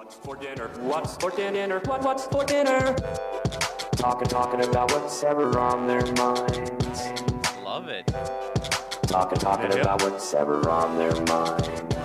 What's for dinner? What's for dinner? What's for dinner? Talking about what's ever on their minds. Love it. Talking about what's ever on their minds.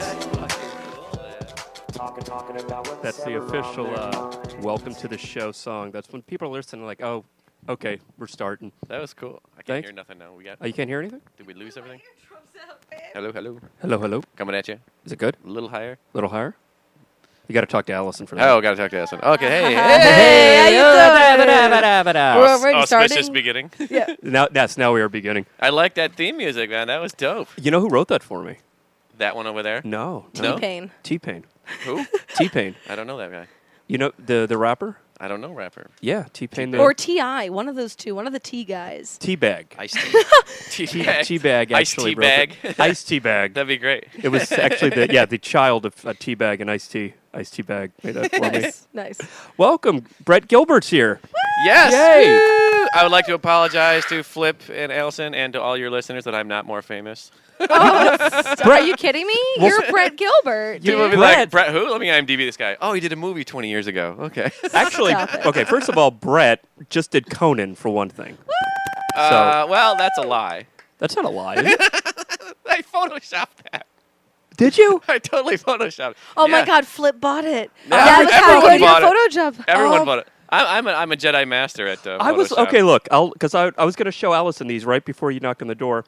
Talking about what's That's the ever official on their minds. welcome to the show song. That's when people are listening like, oh, okay, we're starting. That was cool. I can't Thanks. hear nothing now. We got. Oh, you can't hear anything? Did we lose everything? Hello, hello. Hello, hello. Coming at you. Is it good? A little higher. A little higher? You got to talk to Allison for that. Oh, gotta talk to us. Okay, hey, Hey, how you doing? We're already Auspicious starting. beginning. Yeah. Now we are beginning. I like that theme music, man. That was dope. You know who wrote that for me? That one over there. No. No? T-Pain. T-Pain. Who? T-Pain. I don't know that guy. You know the rapper? I don't know rapper. Yeah, T-Pain. Or T.I., one of those two, one of the T guys. T-Bag. Ice tea. T-Bag Ice actually tea wrote bag. it. Ice T-Bag. That'd be great. It was actually the child of T-Bag and Ice Tea. Ice T-Bag made that for me. Nice. Welcome, Brett Gilbert's here. Yes. Yay. Woo! I would like to apologize to Flip and Allison and to all your listeners that I'm not more famous. Are you kidding me? You're Brett Gilbert. You- People would be dude. like, Brett who? Let me IMDb this guy. Oh, he did a movie 20 years ago. Okay. Actually, Stop it. okay, first of all, Brett just did Conan for one thing. Well, that's a lie. That's not a lie, is it? I photoshopped that. Did you? I totally photoshopped. Oh my Yeah. God, Flip bought it. Yeah, That's how everyone good your bought it. photo job. Everyone Oh, bought it. I'm a Jedi master at I was Photoshop. okay. Look, because I was going to show Allison these right before you knocked on the door.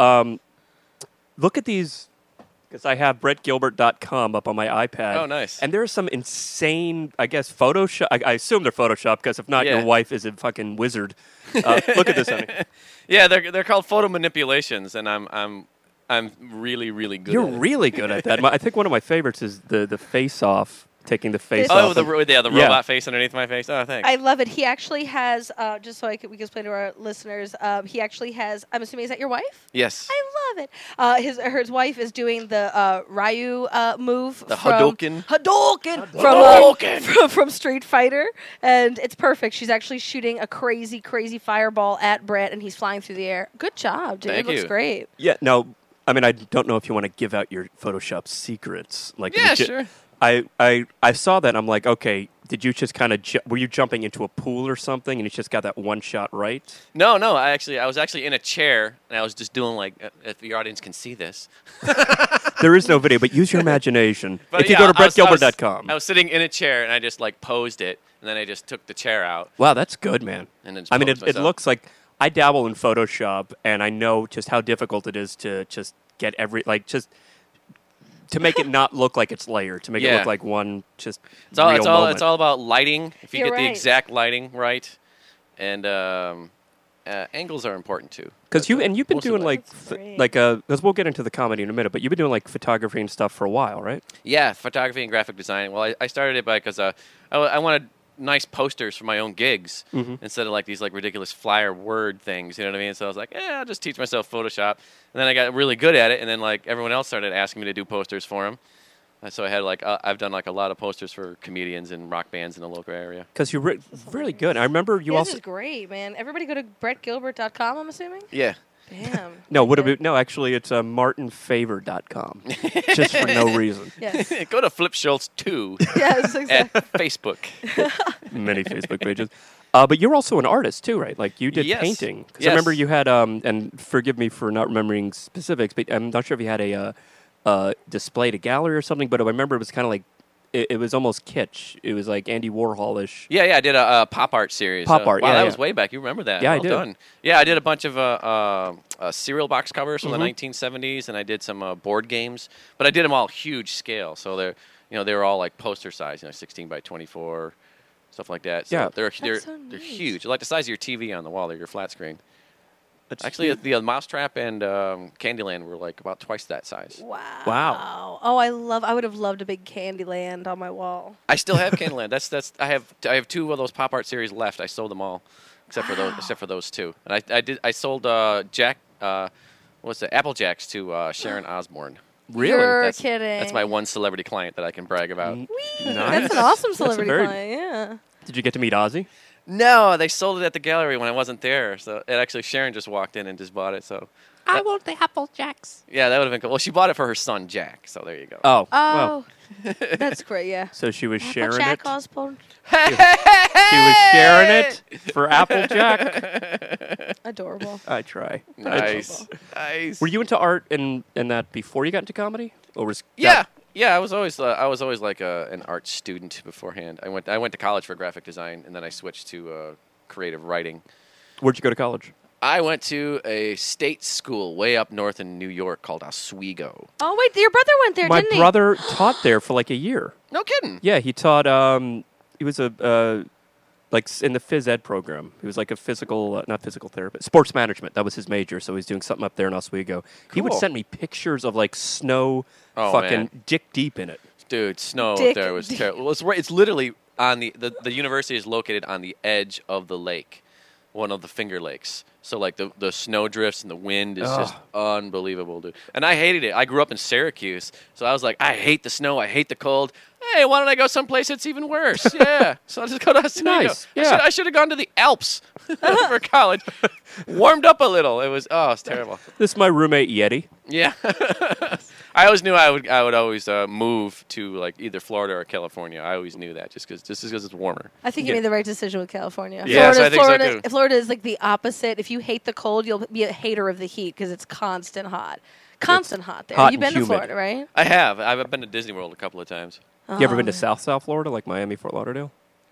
Look at these, because I have BrettGilbert.com up on my iPad. Oh, nice. And there's some insane, I guess, Photoshop. I assume they're Photoshop, because if not, Yeah. your wife is a fucking wizard. Look at this, honey. Yeah, they're called photo manipulations, and I'm really really good. You're at it. really good at that. I think one of my favorites is the face off, taking the face This- off. Oh, the Yeah. robot face underneath my face. Oh, thanks. I love it. He actually has, just so we can explain to our listeners, he actually has, I'm assuming, is that your wife? Yes. I love it. His wife is doing the Ryu move. The from Hadouken. from Street Fighter, and it's perfect. She's actually shooting a crazy fireball at Brett, and he's flying through the air. Good job, dude. Thank It looks you. great. Yeah, no, I mean, I don't know if you want to give out your Photoshop secrets. Like, Yeah, legit- sure. I saw that, and I'm like, okay, did you just kind of, were you jumping into a pool or something, and you just got that one shot right? No. I was actually in a chair, and I was just doing like, if the audience can see this. There is no video, but use your imagination. But If you yeah, go to BrettGilbert.com. I was sitting in a chair, and I just like posed it, and then I just took the chair out. Wow, that's good, man. And then I mean, posed it myself. looks like, I dabble in Photoshop, and I know just how difficult it is to just get to make it not look like it's layered, to make it Yeah. look like one just It's all, real it's all, moment. it's all about lighting. If you You're get the right. exact lighting right, and angles are important too. Because you've been Most of doing it. like, That's great. because we'll get into the comedy in a minute, but you've been doing like photography and stuff for a while, right? Yeah, photography and graphic design. Well, I started it because I wanted nice posters for my own gigs instead of like these like ridiculous flyer word things. You know what I mean? So I was like, I'll just teach myself Photoshop. And then I got really good at it, and then like everyone else started asking me to do posters for them. So I had like I've done like a lot of posters for comedians and rock bands in the local area. Because you're really good. I remember you This also is great, man. Everybody go to BrettGilbert.com, I'm assuming? Yeah. Damn. no, actually it's martinfavor.com, just for no reason. Yes. Go to Flip Schultz 2 Yes, exactly. at Facebook. Many Facebook pages. But you're also an artist too, right? Like you did Yes. painting. Because Yes. I remember you had, and forgive me for not remembering specifics, but I'm not sure if you had a display at a gallery or something. But I remember it was kind of like it was almost kitsch. It was like Andy Warhol-ish. Yeah, I did a pop art series. Pop art, Wow, yeah, that yeah. was way back. You remember that? Yeah, I well do. Done. Yeah, I did a bunch of cereal box covers from Mm-hmm. the 1970s, and I did some board games. But I did them all huge scale, so they were all like poster size, 16 by 24, stuff like that. So Yeah. they're so they're neat. huge. They're like the size of your TV on the wall. They're your flat screen. That's Actually, the Mousetrap and Candyland were like about twice that size. Wow. Oh, I would have loved a big Candyland on my wall. I still have Candyland. I have two of those pop art series left. I sold them all, except for those two. And I sold Apple Jacks to Sharon Osbourne. Really? You're That's- kidding. That's my one celebrity client that I can brag about. Nice. That's an awesome That's a celebrity very- client, yeah. Did you get to meet Ozzy? No, they sold it at the gallery when I wasn't there. So it actually Sharon just walked in and just bought it. So I want the Apple Jacks. yeah, that would have been cool. Well, she bought it for her son Jack. So there you go. Oh, Oh, well. that's great. Yeah. So she was sharing Jack it. Osborne. She was sharing it for Applejack. Adorable. I try. Nice, nice. Were you into art and that before you got into comedy, or was Yeah, yeah. I was always like an art student beforehand. I went to college for graphic design, and then I switched to creative writing. Where'd you go to college? I went to a state school way up north in New York called Oswego. Oh wait, your brother went there, My didn't brother taught there for like a year. No kidding. Yeah, he taught. He was in the phys ed program. He was like a not physical therapist, sports management. That was his major. So he's doing something up there in Oswego. He would Cool. send me pictures of like snow, Oh, fucking man. dick deep in it. Dude, snow Dick up there was terrible. Well, it's literally on the university is located on the edge of the lake, one of the Finger Lakes. So like the snow drifts and the wind is just unbelievable, dude. And I hated it. I grew up in Syracuse, so I was like, I hate the snow, I hate the cold. Hey, why don't I go someplace that's even worse? Yeah, so I just go to Oswego. Nice, yeah. I should have gone to the Alps for college. Warmed up a little. It's terrible. This is my roommate Yeti. Yeah. I always knew I would always move to like either Florida or California. I always knew that just because it's warmer. I think you made the right decision with California. Yes, I think so, too. Florida is like the opposite. If you hate the cold, you'll be a hater of the heat because it's constant hot. Constant hot there. hot You've and been to humid. Florida, right? I have. I've been to Disney World a couple of times. You ever been to South Florida, like Miami, Fort Lauderdale?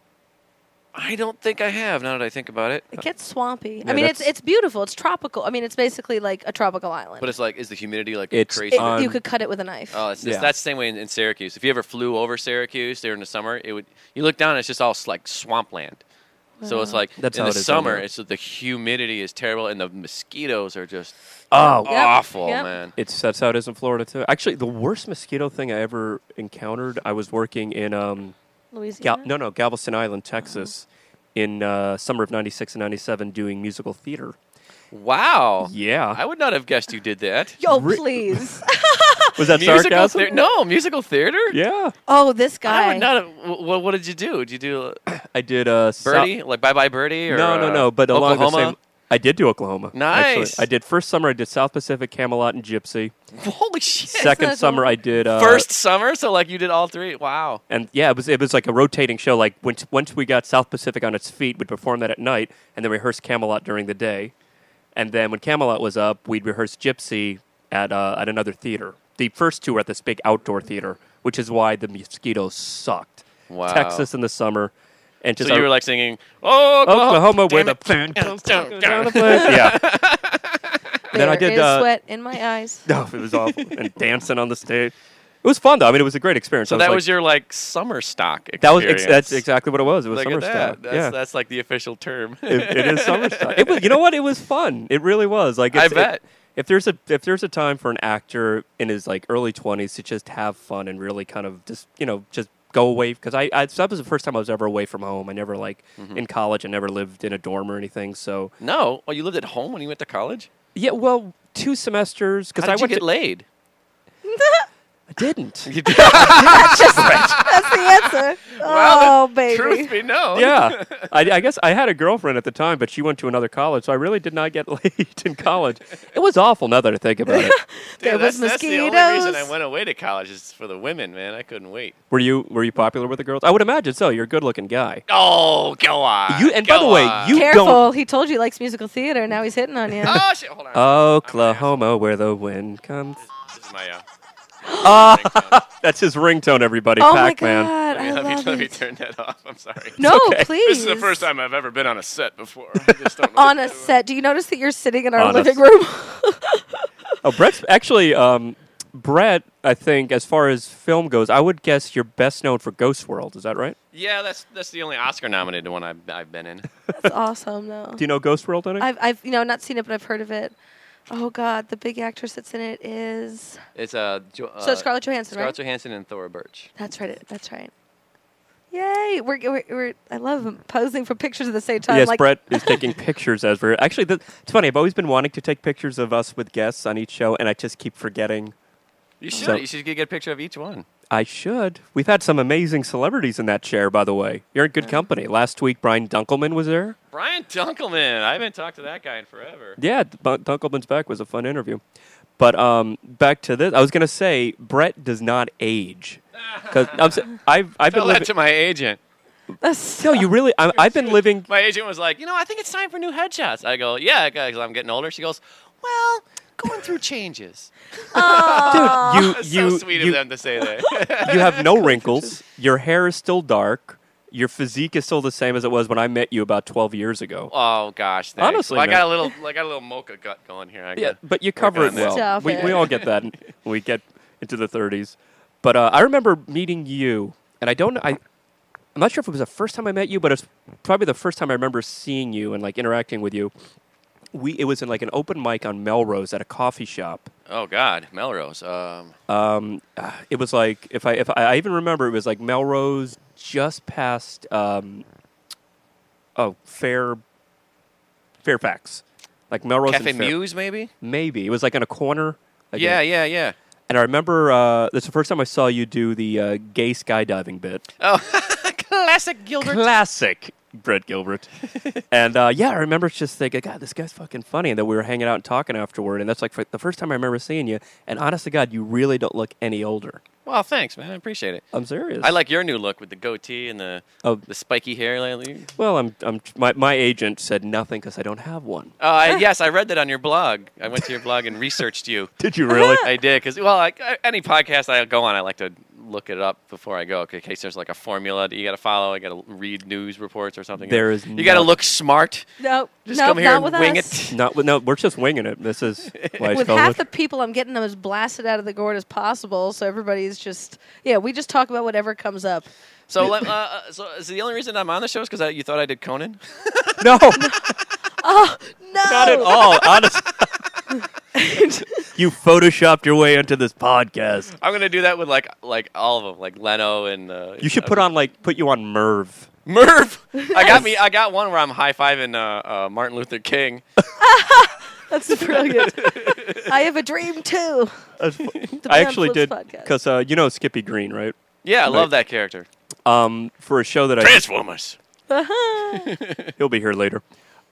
I don't think I have. Now that I think about it, It gets swampy. Yeah, I mean, that's- it's beautiful. It's tropical. I mean, it's basically like a tropical island. but it's like, is the humidity like It's crazy? on- you could cut it with a knife. Oh, Yeah. that's the same way in Syracuse. If you ever flew over Syracuse during the summer, you look down and it's just all like swampland. So it's like That's in how the it is down summer, there. it's the humidity is terrible and the mosquitoes are just Oh, Yep, awful, yep. man. that's how it is in Florida too. Actually, the worst mosquito thing I ever encountered. I was working in Louisiana. Galveston Island, Texas, in summer of '96 and '97, doing musical theater. Wow. Yeah, I would not have guessed you did that. Yo, please. was that Musical sarcasm? theater? No, musical theater? Yeah, Oh, this I guy. would not have. What did you do? Did you do I did Birdie? Like Bye Bye Birdie? Or, No, but along the Oklahoma? same. I did do Oklahoma. Nice. Actually. I did first summer. I did South Pacific, Camelot, and Gypsy. Holy shit. Second not summer, cool. I did First summer? So, like, you did all three? Wow. And yeah, it was like a rotating show. Like once we got South Pacific on its feet, we'd perform that at night, and then rehearse Camelot during the day. And then when Camelot was up, we'd rehearse Gypsy at another theater. The first two were at this big outdoor theater, which is why the mosquitoes sucked. Wow. Texas in the summer, and just So you were like singing, oh, Oklahoma, where damn the it. yeah. Then I There did. is sweat in my eyes. No, it was awful, and dancing on the stage. It was fun though. I mean, it was a great experience. So I that like- was your, like, summer stock that was experience. that's exactly what it was. It was Look summer at that. stock. Yeah. That's like the official term. It is summer stock. It was, you know what? It was fun. It really was. Like I it's, bet. if there's a time for an actor in his like early 20s to just have fun and really kind of just go away, because that was the first time I was ever away from home. I never in college. I never lived in a dorm or anything. So No. Oh, you lived at home when you went to college? yeah, well, 2 semesters because How I did you went get to, laid? I didn't. You did. That's the answer. Oh, baby. Truth be known. Yeah, I guess I had a girlfriend at the time, but she went to another college, so I really did not get laid in college. It was awful now that I think about it. There Dude, was that's the only mosquitoes. reason I went away to college is for the women, man. I couldn't wait. Were you popular with the girls? I would imagine so. You're a good-looking guy. Oh, go on. And by the way, you Careful. don't. He told you he likes musical theater. Now he's hitting on you. Oh, shit. Hold on. Oklahoma, where the wind comes. This is my That's his ringtone, everybody. Oh, my Pac-Man. God. I love let me it. turn that off. I'm sorry. No, okay. please. This is the first time I've ever been on a set before. I just don't know On what a to do. set. Do you notice that you're sitting in our On a living s- room? Oh, Brett's actually. Brett, I think, as far as film goes, I would guess you're best known for Ghost World. Is that right? Yeah, that's the only Oscar-nominated one I've been in. That's awesome, though. Do you know Ghost World, any? I've not seen it, but I've heard of it. Oh God, the big actress that's in it is It's so Scarlett Johansson, Scarlett right? Johansson and Thora Birch. That's right. That's right. Yay! We're I love posing for pictures at the same time. Yes, like, Brett is taking pictures as we're actually. It's funny. I've always been wanting to take pictures of us with guests on each show, and I just keep forgetting. You should. So- You should get a picture of each one. I should. We've had some amazing celebrities in that chair, by the way. You're in good company. Last week, Brian Dunkelman was there. Brian Dunkelman. I haven't talked to that guy in forever. Yeah, Dunkelman's back was a fun interview. But back to this, I was going to say, Brett does not age. Because I've been Tell that to my agent. No, you really. I've been living. My agent was like, I think it's time for new headshots. I go, yeah, because I'm getting older. She goes, well, going through changes. Dude, That's so sweet of them to say that. you have no wrinkles. Your hair is still dark. Your physique is still the same as it was when I met you about 12 years ago. Oh gosh, thanks. Honestly, well, I got man. a little mocha gut going here. Yeah, but you cover it on that. well. Stop We it. all get that when we get into the 30s. But I remember meeting you, and I'm not sure if it was the first time I met you, but it's probably the first time I remember seeing you and like interacting with you. It was in like an open mic on Melrose at a coffee shop. Oh God, Melrose. It was like if I even remember, it was like Melrose just past Fairfax, like Melrose Cafe and Muse, maybe. Maybe it was like in a corner. Like Yeah. And I remember that's the first time I saw you do the gay skydiving bit. Oh, classic Gilbert. Classic Brett Gilbert. And I remember just thinking, God, this guy's fucking funny. And then we were hanging out and talking afterward. And that's like the first time I remember seeing you. And honest to God, you really don't look any older. Well, thanks, man. I appreciate it. I'm serious. I like your new look with the goatee and the spiky hair lately. Well, my agent said nothing because I don't have one. Yes, I read that on your blog. I went to your blog and researched you. Did you really? I did because any podcast I go on, I like to look it up before I go in case there's like a formula that you got to follow. I got to read news reports or something. You got to look smart. Nope. Just come here and with wing us. it. No, we're just winging it. This is why With half the people, I'm getting them as blasted out of the gourd as possible. So everybody's just, we just talk about whatever comes up. So is the only reason I'm on the show is because you thought I did Conan? No, Oh, no. not at all. Honestly. You photoshopped your way into this podcast. I'm gonna do that with like all of them, like Leno and. You should put you on Merv. Merv. I got one where I'm high fiving Martin Luther King. That's brilliant. I have a dream, too. I actually Flips did podcast. because you know Skippy Green, right? Yeah, I love that character. For a show that Transformers. he'll be here later.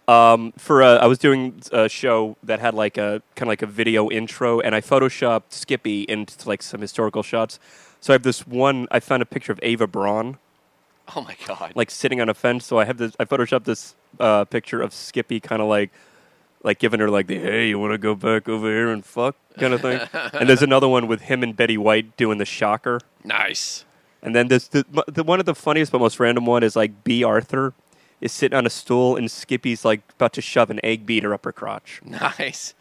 I was doing a show that had like a kind of like a video intro, and I photoshopped Skippy into like some historical shots. So I have this one. I found a picture of Ava Braun, Oh my God. like sitting on a fence. So I photoshopped this picture of Skippy, kind of like giving her like the hey, you want to go back over here and fuck kind of thing. And there's another one with him and Betty White doing the shocker. Nice. And then the one of the funniest but most random one is like B. Arthur is sitting on a stool and Skippy's like about to shove an egg beater up her crotch. Nice.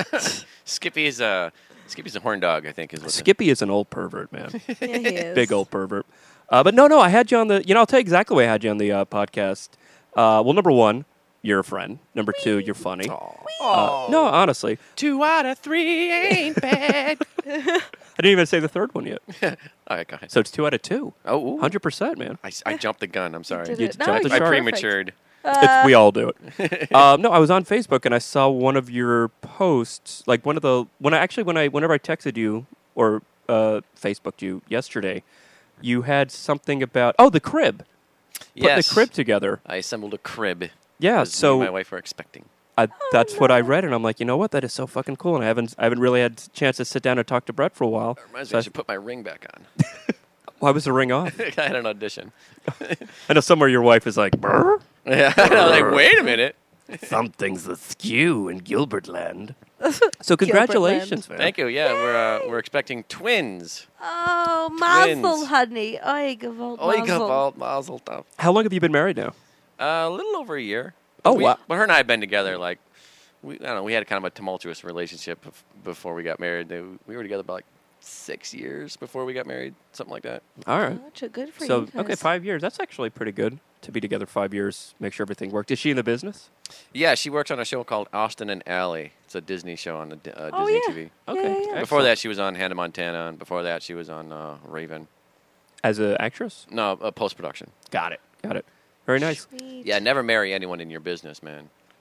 Skippy's a horn dog, I think is what. Skippy is an old pervert, man. Yeah, he is. Big old pervert. But no, I had you on the. I'll tell you exactly why I had you on the podcast. Well, number one, you're a friend. Number two, you're funny. No, honestly, 2 out of 3 ain't bad. I didn't even say the third one yet. All right, go ahead. So it's 2 out of 2. Oh, 100%, man. I jumped the gun. I'm sorry. did You it. No, jumped the you're shark. I perfect. prematured. We all do it. No, I was on Facebook and I saw one of your posts, like whenever I texted you or Facebooked you yesterday, you had something about the crib. Putting Yes. the crib together. I assembled a crib. Yeah, as me so and my wife were expecting. that's what I read, and I'm like, you know what? That is so fucking cool, and I haven't really had a chance to sit down and talk to Brett for a while. Reminds So me, I should put my ring back on. why was the ring off? I had an audition. I know somewhere your wife is like, "Brr, Yeah, I was like, wait a minute. something's askew in Gilbert land. So congratulations, man. Thank you. Yeah, we're expecting twins. Oh, Twins. Mazel, honey. Oi, gewalt, Oy, mazel. gewalt, mazel tov. How long have you been married now? A little over a year. Oh, We- wow. But her and I have been together I don't know. We had kind of a tumultuous relationship before we got married. We were together about 6 years before we got married, something like that. All right. Good for So you guys. okay, 5 years. That's actually pretty good to be together 5 years. Make sure everything worked. Is she in the business? Yeah, she works on a show called Austin and Ally. It's a Disney show on Disney Oh, yeah. TV. Okay. yeah. Before that, she was on Hannah Montana, and before that, she was on Raven. As an actress. No, post production. Got it. Very nice. Sweet. Yeah, never marry anyone in your business, man.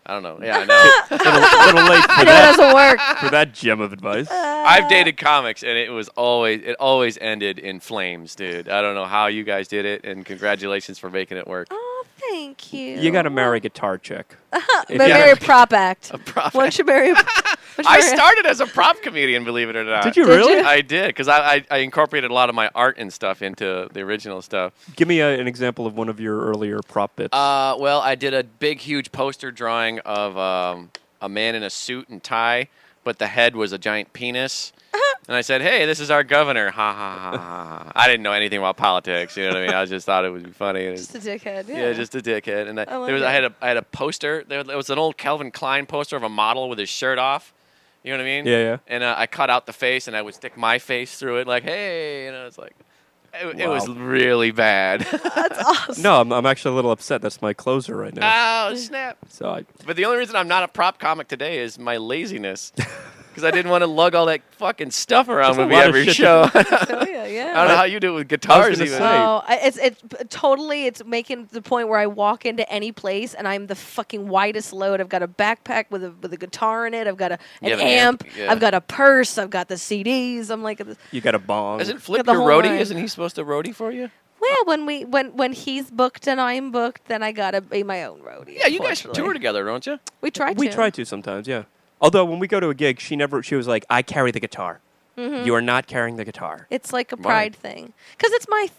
I don't know. Yeah, I know. little late I for know it that, doesn't work. for that gem of advice. I've dated comics, and it always ended in flames, dude. I don't know how you guys did it, and congratulations for making it work. Oh, thank you. You got to marry a guitar chick. If Marry a prop act. A prop Why don't you marry? I started as a prop comedian, believe it or not. Did you Did really? you? I did, because I incorporated a lot of my art and stuff into the original stuff. Give me an example of one of your earlier prop bits. Well, I did a big, huge poster drawing of a man in a suit and tie, but the head was a giant penis. And I said, "Hey, this is our governor." Ha ha ha ha. Ha. I didn't know anything about politics. You know what I mean? I just thought it would be funny. And Just a dickhead. yeah, just a dickhead. And I like I had a poster. There was an old Calvin Klein poster of a model with his shirt off. You know what I mean? Yeah, yeah. And I cut out the face, and I would stick my face through it, like, "Hey," you know, it's like, it was Wow. really bad. That's awesome. No, I'm actually a little upset. That's my closer right now. Oh snap! So I, But the only reason I'm not a prop comic today is my laziness. Because I didn't want to lug all that fucking stuff around There's a with me lot of every shit to show. I Oh, yeah. don't know how you do it with guitars gonna even. say. Oh, it's totally. It's making the point where I walk into any place and I'm the fucking widest load. I've got a backpack with a guitar in it. I've got an You have an amp. amp, yeah. I've got a purse. I've got the CDs. I'm like, you got a bong. Isn't Flip the your whole roadie? nine. Isn't he supposed to roadie for you? well, when he's booked and I'm booked, then I gotta be my own roadie. Yeah, you guys unfortunately. tour together, don't you? We try to. We try to sometimes, yeah. Although when we go to a gig, she was like, "I carry the guitar. Mm-hmm. You are not carrying the guitar." It's like a Why? pride thing because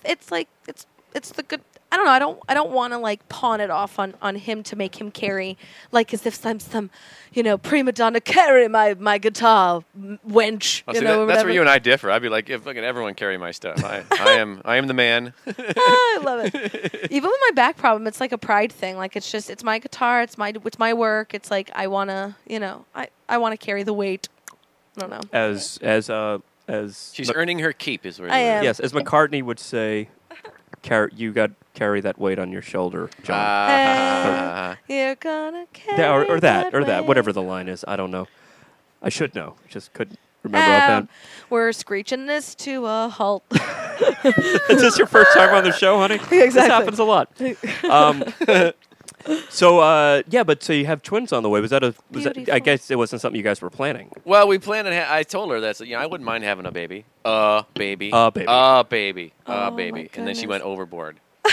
it's the good. I don't know. I don't want to like pawn it off on him to make him carry like as if I'm some prima donna carry my guitar wench. Oh, you see, know, or that's where whatever. you and I differ. I'd be like, if fucking everyone carry my stuff, I am the man. I love it. Even with my back problem, it's like a pride thing. Like it's my guitar. It's my work. It's like I wanna I wanna carry the weight. I don't know. As She's earning her keep, is where I am. yes, as McCartney would say, you got carry that weight on your shoulder, John. You're gonna carry or that, weight. whatever the line is. I don't know. I should know. Just couldn't remember offhand. We're screeching this to a halt. Is this your first time on the show, honey? This Exactly. happens a lot. So you have twins on the way. Was that I Beautiful. guess it wasn't something you guys were planning. Well, we planned on. I told her that I wouldn't mind having a baby. Baby. Baby. Baby. Oh, Baby. my And then she goodness. went overboard.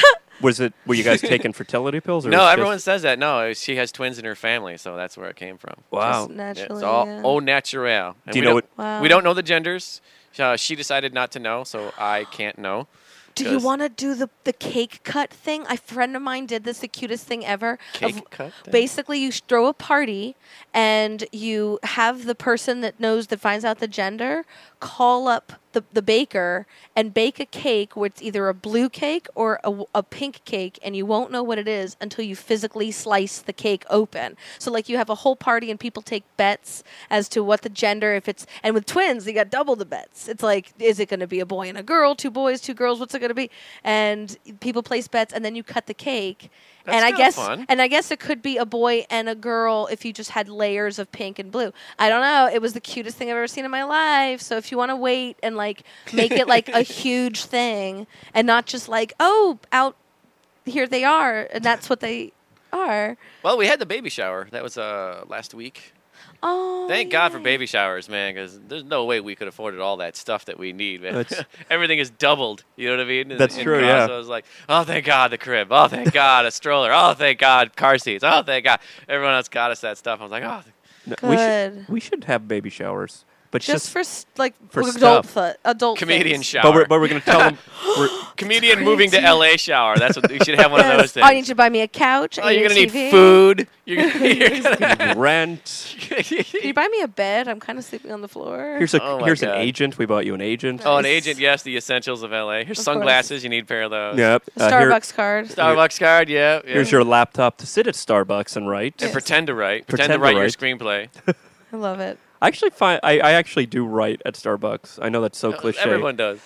Were you guys taking fertility pills? Or No, was it everyone just- says that. No, she has twins in her family, so that's where it came from. Wow. Just naturally. It's all yeah. au naturel. And Do you we know don't- what? Wow. We don't know the genders. She decided not to know, so I can't know. Do you 'cause- want to do the cake cut thing? A friend of mine did this, the cutest thing ever. Cake cut thing? Basically, you throw a party and you have the person that finds out the gender, call up the baker and bake a cake where it's either a blue cake or a pink cake, and you won't know what it is until you physically slice the cake open. So, like, you have a whole party and people take bets as to what the gender, and with twins, you got double the bets. It's like, is it going to be a boy and a girl, 2 boys, 2 girls, what's it going to be? And people place bets, and then you cut the cake. That's and I kinda guess, fun. and I guess it could be a boy and a girl if you just had layers of pink and blue. I don't know. It was the cutest thing I've ever seen in my life. So if you want to wait and like make it like a huge thing and not just like, oh, out here they are, and that's what they are. Well, we had the baby shower. That was last week. Oh, Thank God for yay. baby showers, man, because there's no way we could afford all that stuff that we need, man. That's- Everything is doubled. You know what I mean? That's true, cost. yeah. So I was like, oh, thank God, the crib. Oh, thank God, a stroller. Oh, thank God, car seats. Oh, thank God. Everyone else got us that stuff. I was like, oh. No, Good. we should have baby showers, but Just for for adult Comedian things. shower. But we're going to tell them. Comedian moving to L.A. shower. That's what we should have one of those Yes. things. I need you to buy me a couch. Oh, I you're need gonna a need TV. food. You're gonna Rent. Can you buy me a bed? I'm kind of sleeping on the floor. Here's Oh my an God. agent. We bought you an agent. Oh, an Nice. agent. Yes, the essentials of L.A. Here's Of sunglasses. You need a pair of those. Yep. a Starbucks card. Starbucks card. Yeah. yeah. Here's your laptop to sit at Starbucks and write. And Yes. pretend to write. Pretend Pretend to to write your write. screenplay. I love it. I actually do write at Starbucks. I know that's so cliche. Everyone does.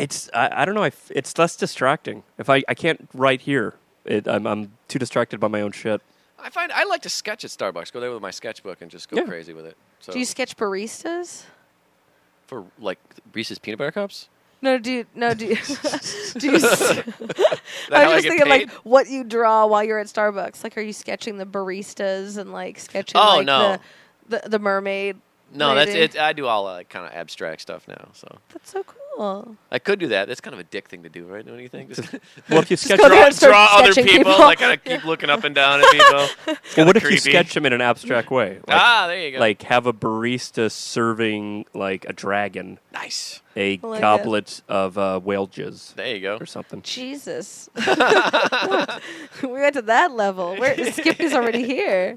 I don't know. It's less distracting. If I can't write here, I'm too distracted by my own shit. I like to sketch at Starbucks. Go there with my sketchbook and just go Yeah. crazy with it. So Do you sketch baristas? for like Reese's peanut butter cups? No, do you? Do you? That I how I was just get thinking like paid? what you draw while you're at Starbucks. Like, are you sketching the baristas and like sketching Oh, like no. the mermaid? No, that's lady? it. I do all kind of abstract stuff now. So That's so cool. I could do that. That's kind of a dick thing to do, right? Don't you think? Just Well, if you sketch, go there draw, and start draw other sketching people. people. Like, kind of keep looking up and down at people. well, what if creepy. you sketch them in an abstract way? Like, There you go. like have a barista serving like a dragon nice. a I like goblet of whale jizz There you go. or something. Jesus, we went to that level. Skip is already here.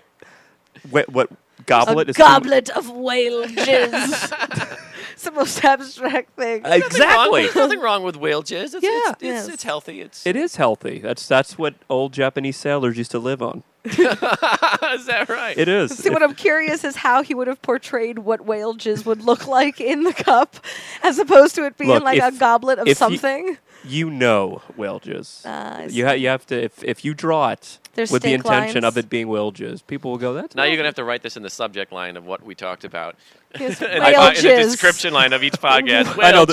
What goblet A is goblet of whale jizz. It's the most abstract thing. Exactly. There's nothing wrong with whale jizz. It's, Yeah. it's Yes. healthy. It's It is healthy. That's what old Japanese sailors used to live on. Is that right? It is. See, what I'm curious is how he would have portrayed what whale jizz would look like in the cup, as opposed to it being Look, like a if- goblet of if you- something. You know whale jizz. I You have to if you draw it There's with the stink intention lines. of it being whale jizz, people will go, "That's Now not you're gonna have to write this in the subject line of what we talked about. Yes, in whale the jizz. description line of each podcast. I know Whale that-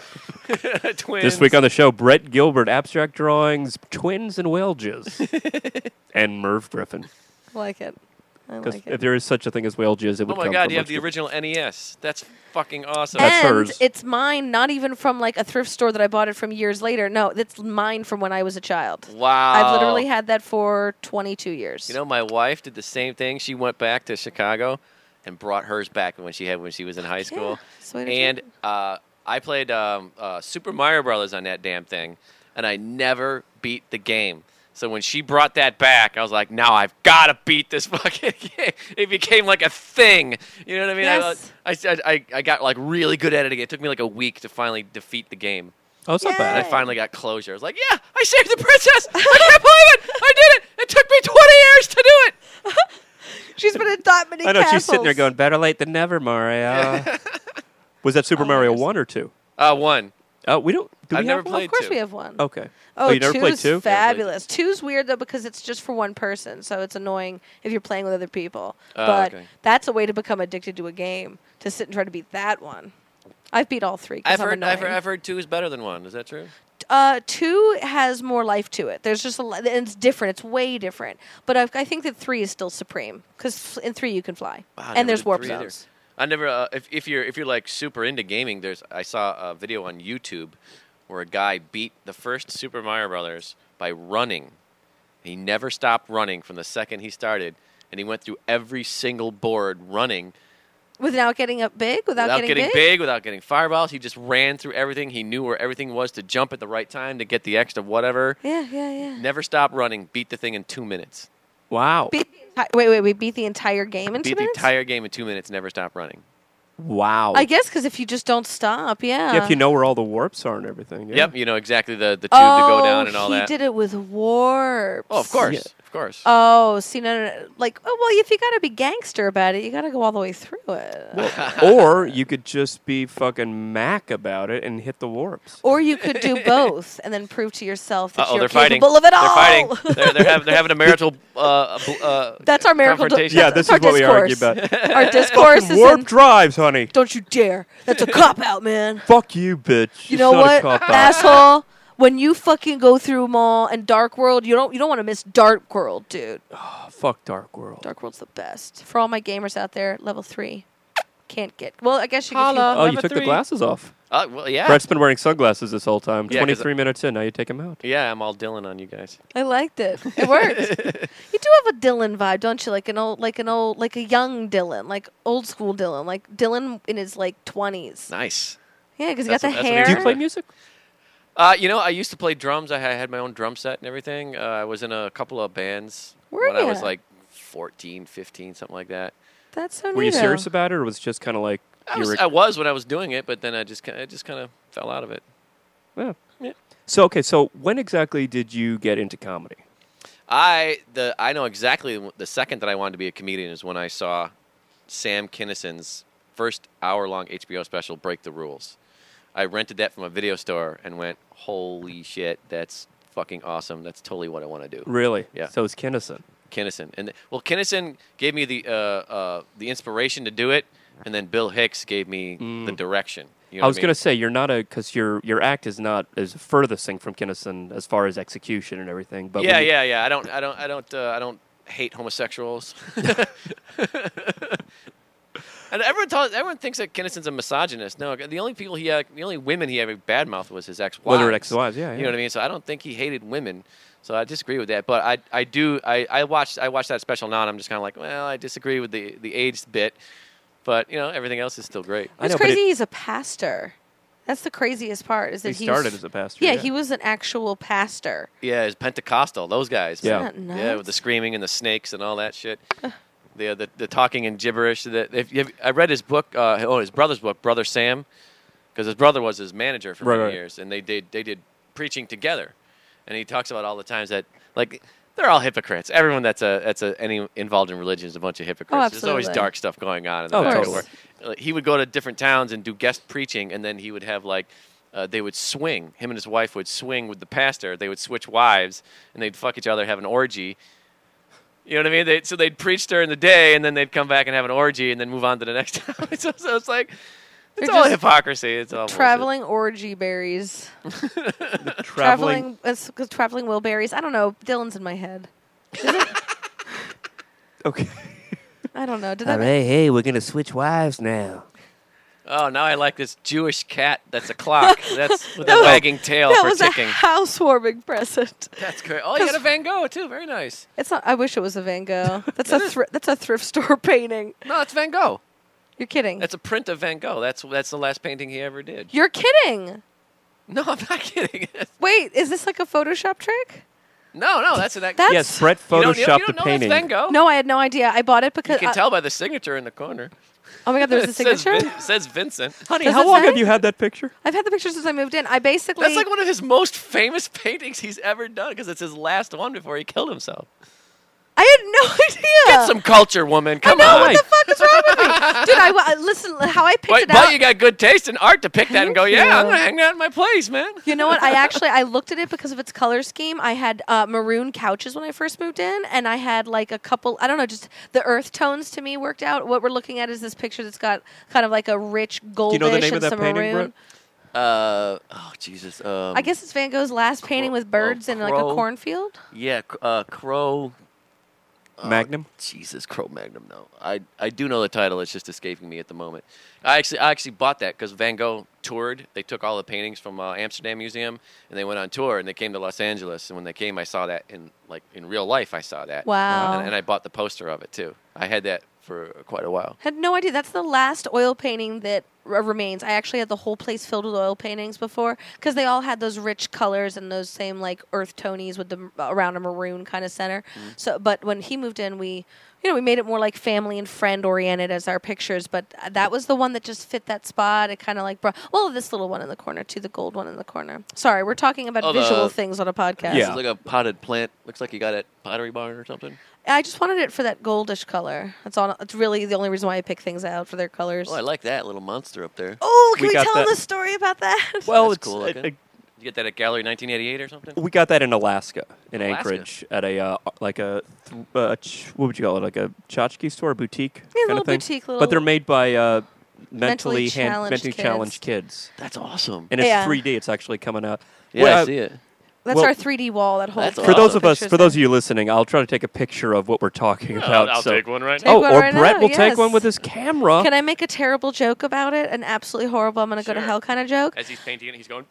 jizz. Twins. This week on the show, Brett Gilbert, abstract drawings, twins and whale jizz, and Merv Griffin. I like it. I Because like if it. there is such a thing as whale jizz, it would Oh my come god, from you have much the different- original NES. That's fucking awesome. That's and hers. it's mine, not even from like a thrift store that I bought it from years later. No, it's mine from when I was a child. Wow. I've literally had that for 22 years. You know, my wife did the same thing. She went back to Chicago and brought hers back when she was in high school. Sweet as And it. I played Super Mario Brothers on that damn thing, and I never beat the game. So when she brought that back, I was like, now I've got to beat this fucking game. It became like a thing. You know what I mean? Yes. I got like really good at it again. It took me like a week to finally defeat the game. Oh, it's not Yeah. And bad. I finally got closure. I was like, yeah, I saved the princess. I can't believe it. I did it. It took me 20 years to do it. She's been in that many I know castles. she's sitting there going, "Better late than never, Mario." Was that Super Mario yes. 1 or 2? One. Oh, we don't. Do I've we never have one? played Of course two. we have one. Okay. Oh, you never played two's 2? fabulous. Two's weird though because it's just for one person, so it's annoying if you're playing with other people. Oh, but okay. that's a way to become addicted to a game, to sit and try to beat that one. I've beat all three. 'Cause I've heard two is better than one. Is that true? 2 has more life to it. There's just and it's different. It's way different. But I think that 3 is still supreme because in 3 you can fly Wow, I and never there's did warp 3 either. zones. I never. If you're like super into gaming, I saw a video on YouTube where a guy beat the first Super Mario Brothers by running. He never stopped running from the second he started, and he went through every single board running Without getting up big, without getting big, without getting fireballs. He just ran through everything. He knew where everything was to jump at the right time to get the extra whatever. Yeah. Never stopped running. Beat the thing in 2 minutes. Wow. We beat the entire game in 2 Beat the minutes? entire game in 2 minutes. Never stopped running. Wow. I guess because if you just don't stop, yeah. Yeah, if you know where all the warps are and everything. Yeah. Yep, you know exactly the tube to go down and all he that. did it with warps. Oh, of course, Yeah. of course. Oh, see, no. Like, oh, well, if you got to be gangster about it, you got to go all the way through it. Or you could just be fucking Mac about it and hit the warps. Or you could do both and then prove to yourself that Uh-oh, you're they're fighting. capable of it all. They're fighting. They're having a marital. That's our miracle. confrontation. Yeah, this that's is what we our argue discourse. about. Our discourse is Warp in, drives, honey. don't you dare. That's a cop out, man. Fuck you, bitch. You know It's not a what, cop-out. asshole? When you fucking go through them all and Dark World, you don't want to miss Dark World, dude. Oh, fuck Dark World. Dark World's the best. For all my gamers out there, level 3. Can't get. Well, I guess you can. Holla. Oh, you Level took the 3. glasses off. Well, yeah. Brett's been wearing sunglasses this whole time. Yeah, 'cause 23 minutes in, now you take them out. Yeah, I'm all Dylan on you guys. I liked it. It worked. You do have a Dylan vibe, don't you? Like a young Dylan, like old school Dylan, like Dylan in his like 20s. Nice. Yeah, because he got That's the what- that's what he hair. Do you Sure. play music? I used to play drums. I had my own drum set and everything. I was in a couple of bands Were when I was ya? like 14, 15, something like that. That's so Were you neato. serious about it, or was it just kind of like I you were? was when I was doing it, but then I just kind of fell out of it. Yeah. Yeah. So okay, so when exactly did you get into comedy? I know exactly the second that I wanted to be a comedian is when I saw Sam Kinnison's first hour-long HBO special, Break the Rules. I rented that from a video store and went, holy shit, that's fucking awesome. That's totally what I want to do. Really? Yeah. So it's Kinnison. Kinnison. Kinnison gave me the inspiration to do it, and then Bill Hicks gave me the direction. You know I was what going to say you're not because your act is not as furthest thing from Kinison as far as execution and everything. But when you- yeah. I don't hate homosexuals. And everyone thinks that Kinnison's a misogynist. No, the only women he ever badmouthed was his ex-wives. Well, they're ex-wives, yeah. You know what I mean? So I don't think he hated women. So I disagree with that. But I watched that special now, and I'm just kind of like, well, I disagree with the age bit. But everything else is still great. I It's know, but crazy. He's a pastor. That's the craziest part. Is that he started as a pastor. Yeah, he was an actual pastor. Yeah, it's Pentecostal. Those guys. Yeah. Isn't that Yeah, nuts? with the screaming and the snakes and all that shit. The talking and gibberish. I read his book, his brother's book, Brother Sam, because his brother was his manager for many years, and they did preaching together, and he talks about all the times that they're all hypocrites. Everyone that's any involved in religion is a bunch of hypocrites. There's always absolutely. dark stuff going on in the Oh, back. totally. Where, he would go to different towns and do guest preaching, and then he would have they would swing. Him and his wife would swing with the pastor. They would switch wives, and they'd fuck each other, have an orgy. You know what I mean? So they'd preach during the day, and then they'd come back and have an orgy, and then move on to the next town. so it's like, it's They're all just hypocrisy. It's all Traveling orgy berries. Traveling Wilburys. I don't know. Dylan's in my head. Okay. I don't know. Did that? Hey, we're gonna switch wives now. Oh, now I like this Jewish cat that's a clock. That's with a wagging tail that for was ticking. a housewarming present. That's great. Oh, you got a Van Gogh, too. Very nice. It's not. I wish it was a Van Gogh. That's that's a thrift store painting. No, it's Van Gogh. You're kidding. That's a print of Van Gogh. That's the last painting he ever did. You're kidding. No, I'm not kidding. Wait, is this like a Photoshop trick? No, that's an That's- Yes, Brett you don't photoshopped the know painting. that's Van Gogh? No, I had no idea. I bought it You because. can tell by the signature in the corner. Oh my God, there's a It says signature. says Vincent. Honey, Does how it long say? have you had that picture? I've had the picture since I moved in. I basically. That's like one of his most famous paintings he's ever done because it's his last one before he killed himself. I had no idea. Get some culture, woman. Come No, on. what the fuck is wrong with me, dude? Listen. How I picked it out. But you got good taste in art to pick that and go, Thank yeah, you. I'm going to hang that in my place, man. You know what? I looked at it because of its color scheme. I had maroon couches when I first moved in, and I had like a couple. I don't know, just the earth tones to me worked out. What we're looking at is this picture that's got kind of like a rich goldish you know the name and of that some painting, maroon. Brett? Oh, Jesus. I guess it's Van Gogh's last painting with birds in like a Crow. cornfield. Yeah, Crow. Magnum? Jesus, Crow Magnum. No, I do know the title. It's just escaping me at the moment. I actually bought that because Van Gogh toured. They took all the paintings from Amsterdam Museum and they went on tour and they came to Los Angeles. And when they came, I saw that in real life. I saw that. Wow. And I bought the poster of it too. I had that for quite a while. Had no idea. That's the last oil painting that remains. I actually had the whole place filled with oil paintings before because they all had those rich colors and those same like earth tonies with the around a maroon kind of center. So, but when he moved in, we made it more like family and friend oriented as our pictures. But that was the one that just fit that spot. It kind of like brought this little one in the corner too, the gold one in the corner. Sorry, we're talking about visual things on a podcast. Yeah. It's like a potted plant. Looks like you got it at Pottery Barn or something. I just wanted it for that goldish color. That's all. It's really the only reason why I pick things out for their colors. Oh, I like that little monster up there. Oh, can We we got tell them that- the story about that? Well, That's it's cool looking. You get that at Gallery 1988 or something? we got that in Alaska, in Alaska? Anchorage, at a what would you call it, like a tchotchke store, boutique Yeah, kind little of thing. boutique, little. But they're made by Mentally challenged challenged kids, That's awesome. and it's Yeah. 3D. It's actually coming out. Yeah, Well, I see it. That's well, our 3D wall. That whole. That's thing. For those awesome. of us, Pictures for those of there. you listening, I'll try to take a picture of what we're talking about. I'll so- take one right Take now. Oh, one or right Brett now, will take yes. one with his camera. Can I make a terrible joke about it? An absolutely horrible. I'm gonna go to Sure. hell kind of joke. As he's painting it, he's going.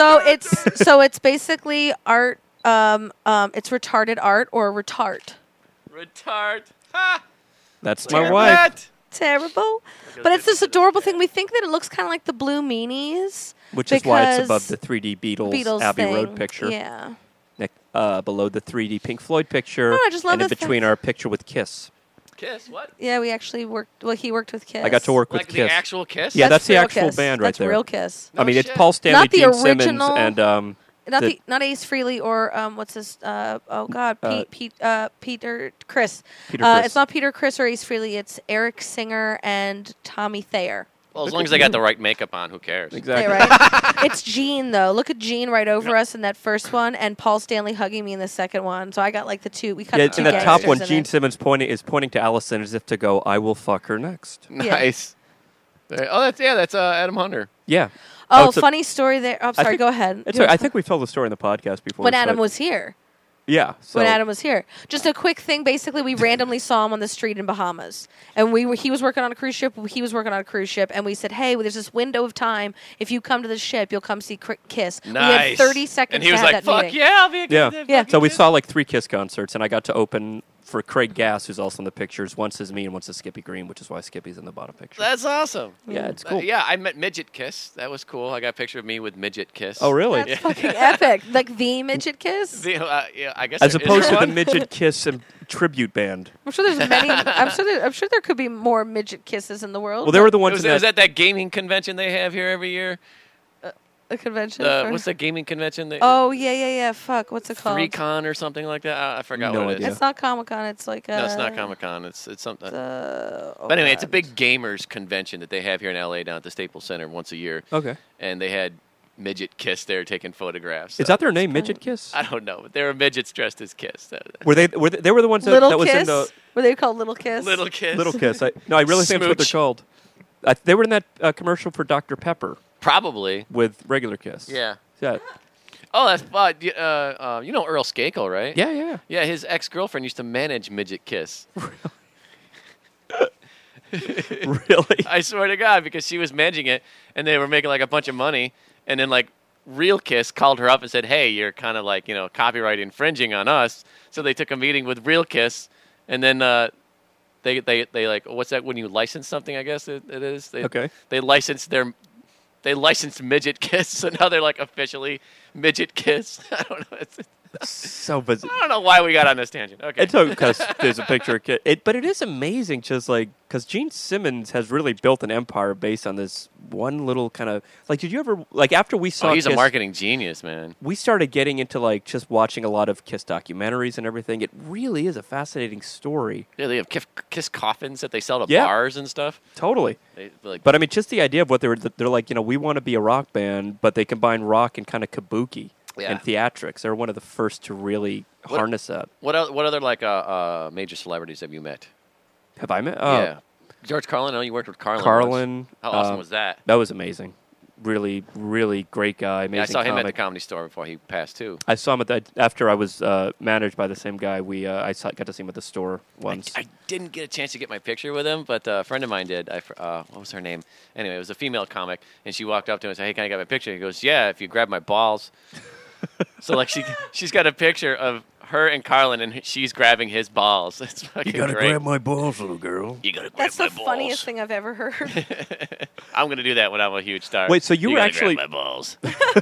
So it's basically art. It's retarded art or retard. Retard. Ha! That's my wife. Brett! Terrible. But it's this adorable thing. We think that it looks kind of like the Blue Meanies. Which is why it's because above the 3D Beatles, Beatles Abbey thing. Road picture. Yeah. Below the 3D Pink Floyd picture. No, I just love and in the between our picture with Kiss. Kiss? What? Yeah, we actually worked. Well, he worked with Kiss. I got to work Like with the Kiss. actual Kiss? Yeah, that's the real actual Kiss. band right That's there. real Kiss. No I mean, it's shit. Paul Stanley, Not the Gene Simmons, original- and Not Ace Frehley or what's his? Peter Chris. Peter Criss. It's not Peter Chris or Ace Frehley. It's Eric Singer and Tommy Thayer. Well, as long as they got the right makeup on, who cares? exactly. Yeah, right. It's Gene though. Look at Gene right over us in that first one, and Paul Stanley hugging me in the second one. So I got like the two. We cut Yeah, the two in the top gangsters one, in Gene it. Simmons is pointing to Allison as if to go, "I will fuck her next." Nice. That's Adam Hunter. Yeah. Oh, it's a- funny story there. Oh, sorry, think- go ahead. It's all right. I think we told the story in the podcast before. when Adam but- was here. Yeah. So, When Adam was here. Just a quick thing. Basically, we randomly saw him on the street in Bahamas, and he was working on a cruise ship. He was working on a cruise ship, and we said, "Hey, there's this window of time. If you come to the ship, you'll come see Kiss." We Nice. had 30 seconds And he was to have like, that "Fuck meeting. yeah, I'll be a Yeah. Yeah. So we saw like 3 Kiss concerts, and I got to open for Craig Gass, who's also in the pictures. Once is me, and once is Skippy Green, which is why Skippy's in the bottom picture. That's awesome. Yeah, it's cool. Yeah, I met Midget Kiss. That was cool. I got a picture of me with Midget Kiss. Oh, really? That's fucking epic. Like the midget kiss. Yeah, I guess. As there- is opposed there to the one? Midget Kiss and tribute band. I'm sure there's many. I'm sure there could be more midget kisses in the world. Well, they were the It ones was, in it was that. at that gaming convention they have here every year. a convention. for- What's that gaming convention? Oh yeah. Fuck, what's it called? 3Con or something like that. I forgot No what it idea. is. It's not Comic Con. It's like No, it's not Comic Con. It's something. Oh But anyway, it's a God. big gamers convention that they have here in LA down at the Staples Center once a year. Okay. And they had Midget Kiss there taking photographs. Is that their name, Midget Kiss? I don't know, but there were midgets dressed as Kiss. Were they were the ones that, Little that was Kiss. in the Were they called Little Kiss? Little Kiss. Little Kiss? I really think that's what they're Smooch. called. They were in that commercial for Dr. Pepper Probably. with regular Kiss. Yeah. Yeah. Oh, that's you know Earl Skakel, right? Yeah. Yeah, his ex-girlfriend used to manage Midget Kiss. Really? I swear to God, because she was managing it, and they were making like a bunch of money, and then like Real Kiss called her up and said, "Hey, you're kind of like copyright infringing on us." So they took a meeting with Real Kiss, and then they like what's that when you license something? I guess it is. Okay. They licensed Midget Kiss, so now they're like officially Midget Kiss. I don't know. So bizarre. I don't know why we got on this tangent. Okay. It's because there's a picture of Kid. But it is amazing, just like, because Gene Simmons has really built an empire based on this one little kind of, like, did you ever, like, after we saw he's a Kiss, marketing genius, man. we started getting into, like, just watching a lot of Kiss documentaries and everything. It really is a fascinating story. Yeah, they have Kiss coffins that they sell to Yeah. bars and stuff. Totally. Like, But, I mean, just the idea of what they're like, we want to be a rock band, but they combine rock and kind of kabuki Yeah. and theatrics. They're one of the first to really harness that. what other like major celebrities have you met? Have I met? Yeah, George Carlin. I know you worked with Carlin. Carlin. once. How awesome was that? That was amazing. Really, really great guy. Amazing Yeah, I saw him at the comic. Comedy Store before he passed too. I saw him after I was managed by the same guy. Got to see him at the store once. I didn't get a chance to get my picture with him, but a friend of mine did. What was her name? Anyway, it was a female comic, and she walked up to him and said, "Hey, can I get my picture?" He goes, "Yeah, if you grab my balls." So like she's got a picture of her and Carlin, and she's grabbing his balls. It's fucking great. my balls, little girl. You gotta grab That's my the balls. funniest thing I've ever heard. I'm gonna do that when I'm a huge star. Wait, so you were gotta actually- grab my balls?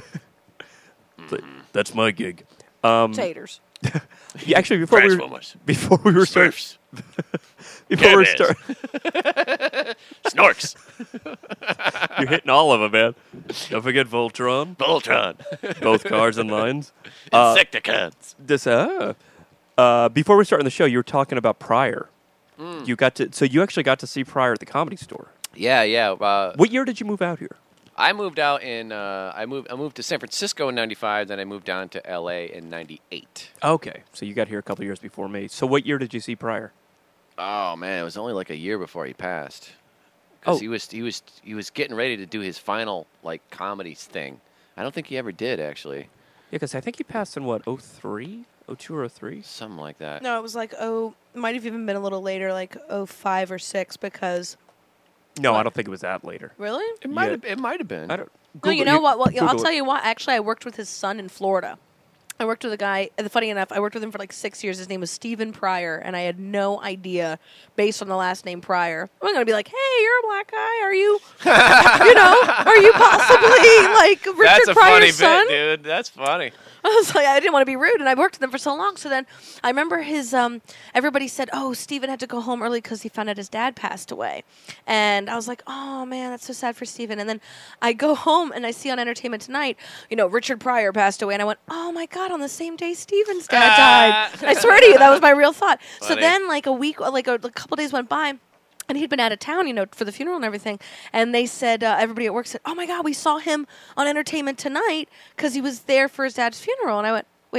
That's my gig. Taters. Yeah, actually, before Transformers. we were starting, Smurfs. before we Care start, Snorks. you're hitting all of them, man. Don't forget Voltron, Voltron. both cars and lines. Insecticons. Before we start on the show, you were talking about Pryor. You actually got to see Pryor at the Comedy Store. Yeah. What year did you move out here? I moved out in I moved to San Francisco in '95. Then I moved down to LA in '98. Okay, so you got here a couple years before me. So what year did you see Pryor? Oh man, it was only like a year before he passed. Oh. Because he was getting ready to do his final like comedy thing. I don't think he ever did actually. Yeah, because I think he passed in what, 03? 02 or 03? Something like that. No, it was like it might have even been a little later, like 05 or 06, because No, I don't think it was that later. really. It might have been. I don't. No, you know what? Well, I'll Google tell it. you what. Actually, I worked with his son in Florida. I worked with a guy. And funny enough, I worked with him for like 6 years. His name was Stephen Pryor, and I had no idea, based on the last name Pryor. I'm going to be like, "Hey, you're a black guy. Are you? Are you possibly like Richard That's a Pryor's funny son?" bit, dude. That's funny. I was like, I didn't want to be rude, and I worked with him for so long. So then I remember his, everybody said, "Oh, Steven had to go home early because he found out his dad passed away." And I was like, "Oh, man, that's so sad for Steven." And then I go home and I see on Entertainment Tonight, Richard Pryor passed away. And I went, "Oh, my God, on the same day Steven's dad died." I swear to you, that was my real thought. So Funny. then like a couple days went by. And he'd been out of town, for the funeral and everything. And they said, everybody at work said, "Oh, my God, we saw him on Entertainment Tonight because he was there for his dad's funeral." And I went, "Wait,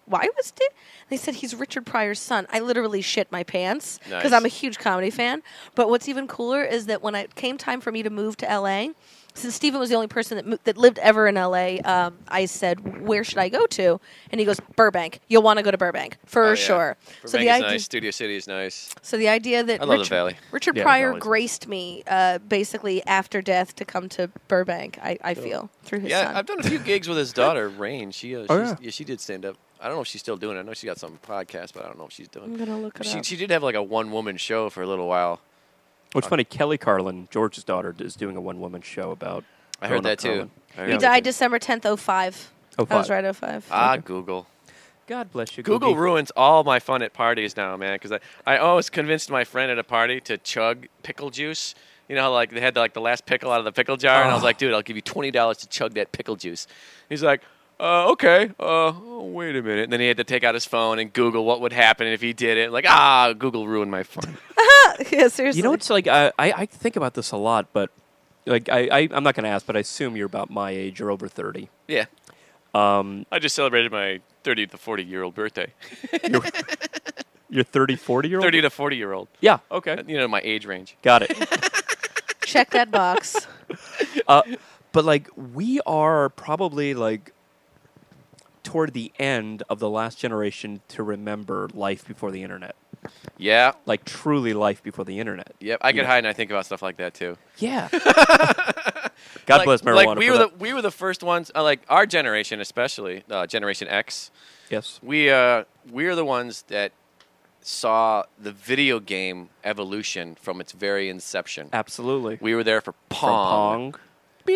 why was Dave? They said he's Richard Pryor's son. I literally shit my pants because Nice. I'm a huge comedy fan. But what's even cooler is that when it came time for me to move to LA, since Steven was the only person that lived ever in LA, I said, where should I go to? And he goes, Burbank. You'll want to go to Burbank for Oh, yeah. sure. So Burbank is nice. Studio City is nice. So the idea that I love the Valley. Richard Yeah, Pryor Valley's nice. graced me basically after death to come to Burbank, I feel, through his Yeah, son. I've done a few gigs with his daughter, Rain. She yeah. she did stand up. I don't know if she's still doing it. I know she got some podcast, but I don't know if she's doing I'm it. going to look it up. She did have like a one-woman show for a little while. What's funny, Kelly Carlin, George's daughter, is doing a one-woman show about. I heard that Carlin. too. I heard He that died too. December 10th, 05. I 05. was right, 05. Ah, Google. God bless you. Google Googie. ruins all my fun at parties now, man. Because I always convinced my friend at a party to chug pickle juice. You know how like they had like the last pickle out of the pickle jar, and I was like, dude, I'll give you $20 to chug that pickle juice. He's like, okay. Wait a minute. And then he had to take out his phone and Google what would happen if he did it. Like, Google ruined my fun. Yeah, seriously. You know, it's like I think about this a lot, but like I'm not going to ask, but I assume you're about my age. You're over 30. Yeah. I just celebrated my 30 to 40-year-old birthday. You're 30, 40-year-old? 30 to 40-year-old. Yeah. Okay. You know, my age range. Got it. Check that box. But like we are probably like toward the end of the last generation to remember life before the internet. Yeah. Like truly life before the internet. Yep. I get Yeah. high and I think about stuff like that too. Yeah. God bless marijuana. Like we were the first ones. Like our generation, especially Generation X. Yes. We are the ones that saw the video game evolution from its very inception. Absolutely. We were there for From Pong. Pong.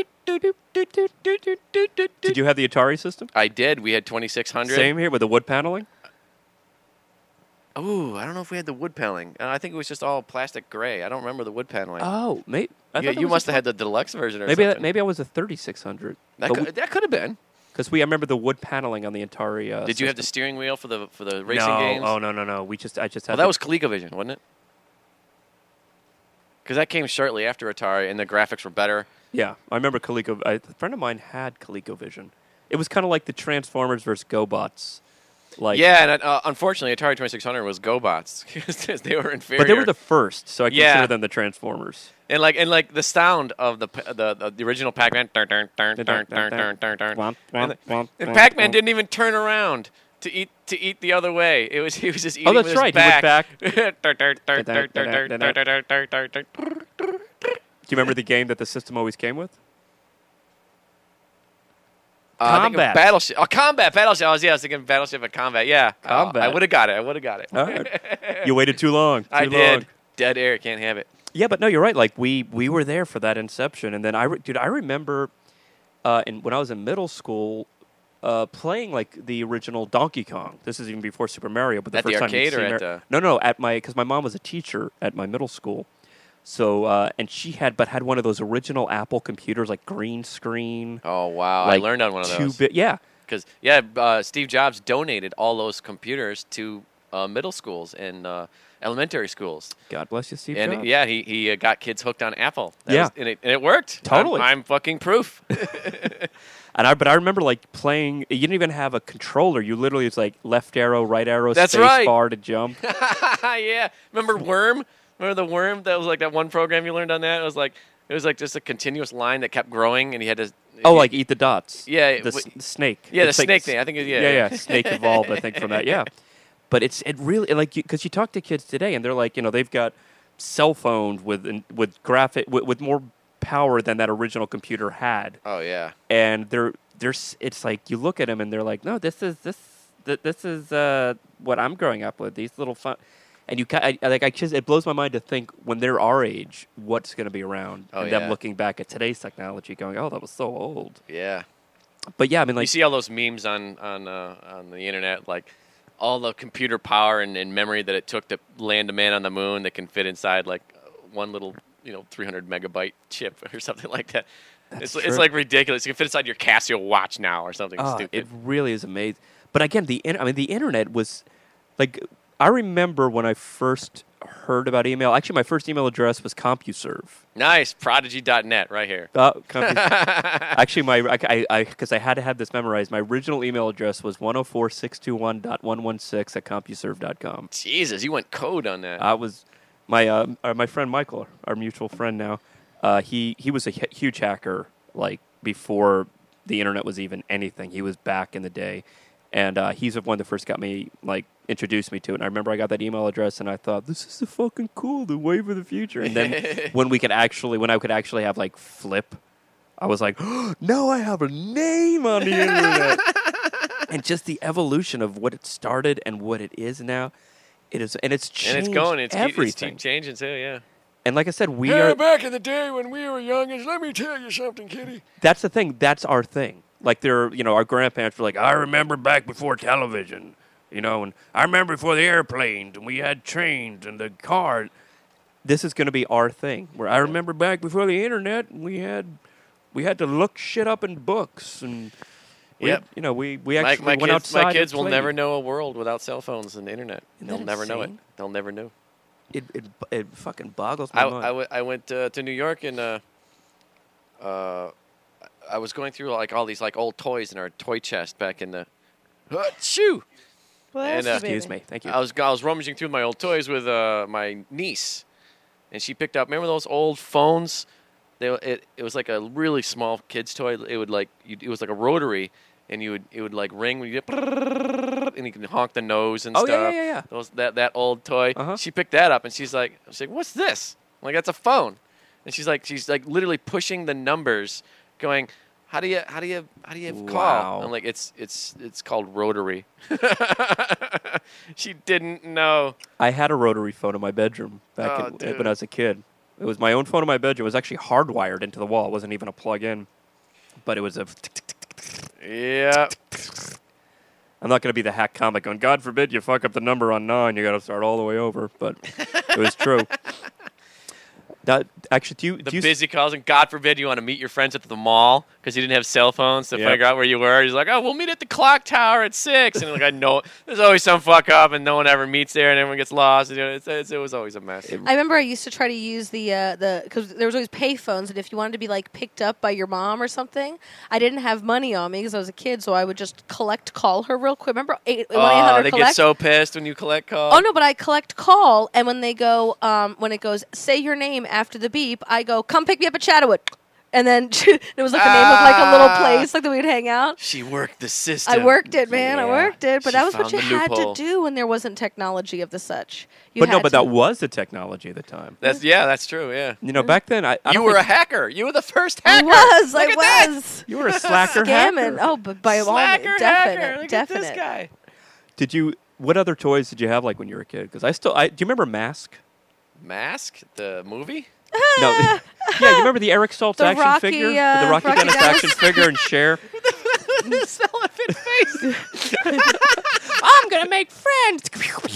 Did you have the Atari system? I did. We had 2600. Same here with the wood paneling. Ooh, I don't know if we had the wood paneling. I think it was just all plastic gray. I don't remember the wood paneling. Oh, maybe You must have had the deluxe version or maybe something. maybe I was a 3600. That could have been. Because I remember the wood paneling on the Atari. Did you have the system. steering wheel for the racing no. games? Oh no. I just had. Well, that was ColecoVision, wasn't it? Because that came shortly after Atari, and the graphics were better. Yeah, I remember Coleco. A friend of mine had ColecoVision. It was kind of like the Transformers versus GoBots. Like Yeah, and unfortunately, Atari 2600 was GoBots because they were inferior. but they were the first, so I Yeah. consider them the Transformers. and like the sound of the original Pac-Man. And Pac-Man didn't even turn around to eat the other way. He was just eating Oh, that's with right. his back. He Do you remember the game that the system always came with? I think it was Combat. Battleship. Oh, Combat. Battleship. I was thinking Battleship and Combat. Yeah. Combat. I would have got it. All right. You waited too long. I Too did. long. Dead air. Can't have it. Yeah, but no, you're right. Like we were there for that inception, and then I remember, when I was in middle school, playing like the original Donkey Kong. This is even before Super Mario, but the At the first time arcade you'd or seen at her- the- No, because my mom was a teacher at my middle school, so and she had one of those original Apple computers, like green screen. Oh wow! Like I learned on one of those. Yeah. Because Steve Jobs donated all those computers to middle schools and elementary schools. God bless you, Steve And Jobs. yeah, he got kids hooked on Apple. Yeah. And it worked. Totally. I'm fucking proof. But I remember like playing. You didn't even have a controller. You literally it's like left arrow, right arrow, That's space right. bar to jump. Yeah. Remember Worm? Remember the Worm? That was like that one program you learned on that. It was like just a continuous line that kept growing, and you had to. Oh, like eat the dots. Yeah, the snake. Yeah, the It's like snake thing. I think. Yeah. Snake evolved, I think, from that. Yeah, but it really like because you talk to kids today, and they're like, they've got cell phones with with more power than that original computer had, Oh yeah. and it's like you look at them and they're like, no, this is what I'm growing up with. These little fun. And it blows my mind to think when they're our age, what's going to be around, Oh, and yeah. them looking back at today's technology, going, "Oh, that was so old." Yeah. But yeah, I mean, like, You see all those memes on the internet, like all the computer power and memory that it took to land a man on the moon that can fit inside like one little 300 megabyte chip or something like that. It's true. like ridiculous. You can fit inside your Casio watch now or something stupid. It really is amazing. But again, the internet was like I remember when I first heard about email. Actually, my first email address was CompuServe. Nice. Prodigy.net right here. Actually, because I had to have this memorized. My original email address was 104.621.116 at CompuServe.com. Jesus, you went code on that. I was my friend Michael, our mutual friend now. He was a huge hacker like before the internet was even anything. He was back in the day, and he's the one that first got me introduced me to it. And I remember I got that email address, and I thought, this is the fucking cool, the wave of the future. And then when I could actually have Flip, I was like, oh, now I have a name on the internet. And just the evolution of what it started and what it is now, it's changed and it's going. It's everything. keep changing too. Yeah. And like I said, we are back in the day when we were youngins. Let me tell you something, Kitty. That's the thing. That's our thing. Like our grandparents were like, I remember back before television. And I remember before the airplanes, and we had trains and the car. This is going to be our thing. Where I remember back before the internet, and we had to look shit up in books, and we actually went outside. My kids and will played. never know a world without cell phones and the internet. They'll never know it. insane? They'll never know. It fucking boggles my mind. I went to New York, and I was going through all these old toys in our toy chest back in the shoo. Excuse me. Thank you. I was rummaging through my old toys with my niece, and she picked up. Remember those old phones? It was like a really small kid's toy. It would it was like a rotary, and it would ring when you get, and you can honk the nose and stuff. Yeah. That old toy. Uh-huh. She picked that up, and she's like, "What's this?" I'm like, "That's a phone." And she's literally pushing the numbers, going, How do you call? Wow. I'm like, it's called rotary. She didn't know. I had a rotary phone in my bedroom when I was a kid. It was my own phone in my bedroom. It was actually hardwired into the wall. It wasn't even a plug-in, but it was a. Yeah. I'm not going to be the hack comic going, God forbid you fuck up the number on 9. You got to start all the way over. But it was true. Actually, busy calls, and God forbid you want to meet your friends at the mall because you didn't have cell phones to figure out where you were. He's like, "Oh, we'll meet at the clock tower at 6." And I know there's always some fuck up, and no one ever meets there, and everyone gets lost. It was always a mess. I remember I used to try to use the because there was always pay phones, and if you wanted to be picked up by your mom or something, I didn't have money on me because I was a kid, so I would just call her real quick. Remember 1-800 they collect? get so pissed when you collect calls. Oh no, but I collect call, and when they go, when it goes, say your name after the beep, I go, come pick me up at Chatterwood. And then it was the name of a little place that we'd hang out. She worked the system. I worked it, man. Yeah. I worked it. But She that was what found you the had loophole. to do when there wasn't technology of the such. But that was the technology at the time. That's true. Yeah. Back then, You were a hacker. You were the first I hacker. was. Look I at that. was. You were a slacker Scamming. hacker. Oh, but by all Slacker means, hacker. Look definite. at this guy. What other toys did you have when you were a kid? Because do you remember Mask? Mask, the movie. No. Yeah, you remember the Eric Stoltz The action Rocky, figure? The Rocky Rocky Dennis Dennis. action figure and Cher? His elephant face. I'm going to make friends.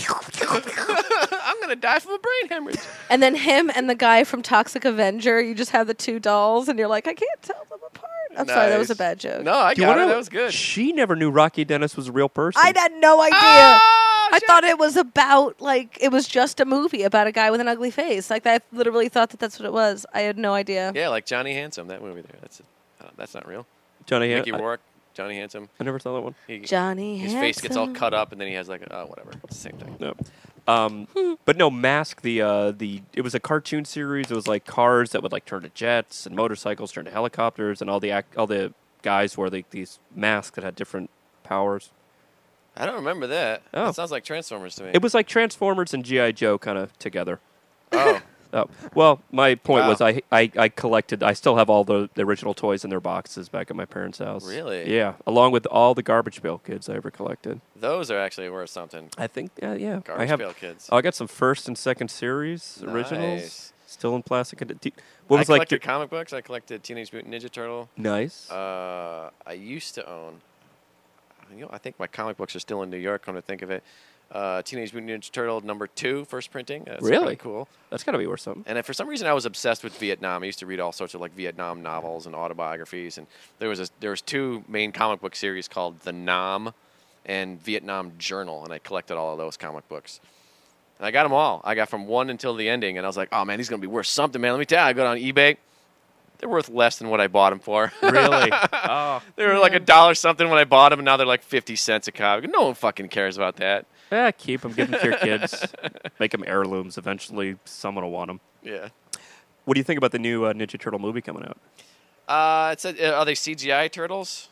I'm gonna die from a brain hemorrhage. And then him and the guy from Toxic Avenger, you just have the two dolls, and you're like, I can't tell them apart. I'm sorry, that was a Nice. bad joke. No, I Do you got wanna it. know- That was good. She never knew Rocky Dennis was a real person. I had no idea. Oh, I shit. thought it was about it was just a movie about a guy with an ugly face. I literally thought that's what it was. I had no idea. Yeah, like Johnny Handsome, that movie there. That's not real. Johnny Mickey I Rourke, Johnny Handsome. never saw that one. Johnny His face gets all Handsome. cut up, and then he has whatever. It's the same thing. No. But no, Mask. It was a cartoon series. It was like cars that would turn to jets, and motorcycles turn to helicopters, and all the guys wore these masks that had different powers. I don't remember that. Oh. That sounds like Transformers to me. It was like Transformers and G.I. Joe kind of together. Oh. Oh, well, my point Wow. was I collected. I still have all the original toys in their boxes back at my parents' house. Really? Yeah, along with all the Garbage Pail Kids I ever collected. Those are actually worth something. I think, yeah. Garbage I have. Pail Kids. I got some first and second series originals, Nice. still in plastic. What I was collected comic books. I collected Teenage Mutant Ninja Turtle. nice? I used to own. I think my comic books are still in New York. Come to think of it, Teenage Mutant Ninja Turtle #2, first printing. That's Really? kinda cool. That's got to be worth something. And for some reason, I was obsessed with Vietnam. I used to read all sorts of Vietnam novels and autobiographies. And there was 2 main comic book series called The Nam, and Vietnam Journal, and I collected all of those comic books. And I got them all. I got from 1 until the ending, and I was like, oh, man, he's going to be worth something, man. Let me tell you. I go on eBay. They're worth less than what I bought them for. Really? Oh. They were like $1 something when I bought them, and now they're like 50 cents a copy. No one fucking cares about that. Yeah, keep them. Give them to your kids. Make them heirlooms. Eventually, someone will want them. Yeah. What do you think about the new Ninja Turtle movie coming out? Are they CGI turtles?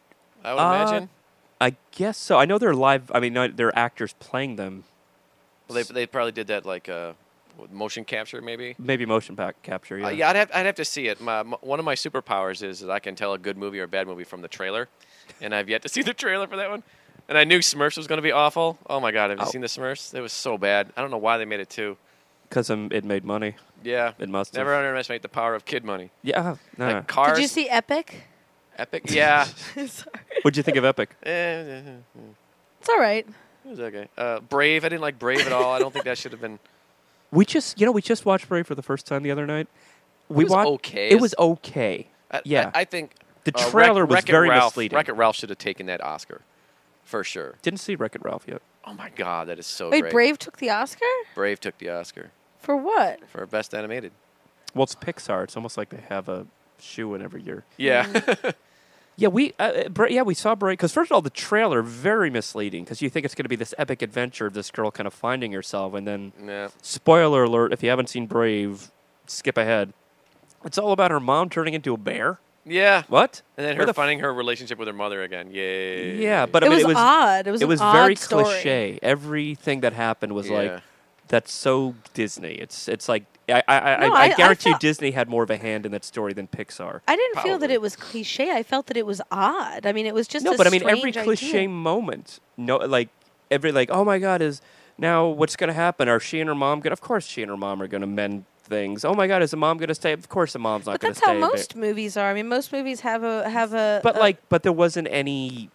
I would imagine. I guess so. I know they're live. I mean, no, they're actors playing them. Well, they probably did that like with motion capture, maybe. Maybe motion capture. Yeah. Yeah, I'd have to see it. One of my superpowers is that I can tell a good movie or a bad movie from the trailer, and I've yet to see the trailer for that one. And I knew Smurfs was going to be awful. Oh my god, have you seen the Smurfs? It was so bad. I don't know why they made it too. Because it made money. Yeah, it must. Never underestimate the power of kid money. Yeah, no. Like Cars. Did you see Epic? Epic? Yeah. Sorry. What'd you think of Epic? It It's all right. was okay. Brave. I didn't like Brave at all. I don't think that should have been. We just watched Brave for the first time the other night. It was okay. It was okay. Yeah, I think the trailer was very misleading. Wreck-It Ralph should have taken that Oscar, for sure. Didn't see Wreck-It Ralph yet. Oh my god, that is so Wait, great. Brave took the Oscar? Brave took the Oscar For what? for best animated. Well, it's Pixar. It's almost like they have a shoe in every year. Yeah. Yeah, we saw Brave because first of all, the trailer very misleading because you think it's going to be this epic adventure of this girl kind of finding herself, and then Yeah. spoiler alert: if you haven't seen Brave, skip ahead. It's all about her mom turning into a bear. Yeah. What? And then Where her the finding her relationship with her mother again. Yay. Yeah, but I It mean, was odd. It was an very odd story. cliche. Everything that happened was Yeah. like that's so Disney. It's like No, I guarantee felt- Disney had more of a hand in that story than Pixar. I didn't feel that Probably. it was cliche. I felt that it was odd. I mean, it was just No, a but I mean every strange cliche idea. moment. No, like oh my god, is now what's going to happen? Are she and her mom going? Of course, she and her mom are going to mend things. Oh my god, is the mom going to stay? Of course, the mom's not But going to that's stay. how most movies are. I mean, most movies have a. But there wasn't any.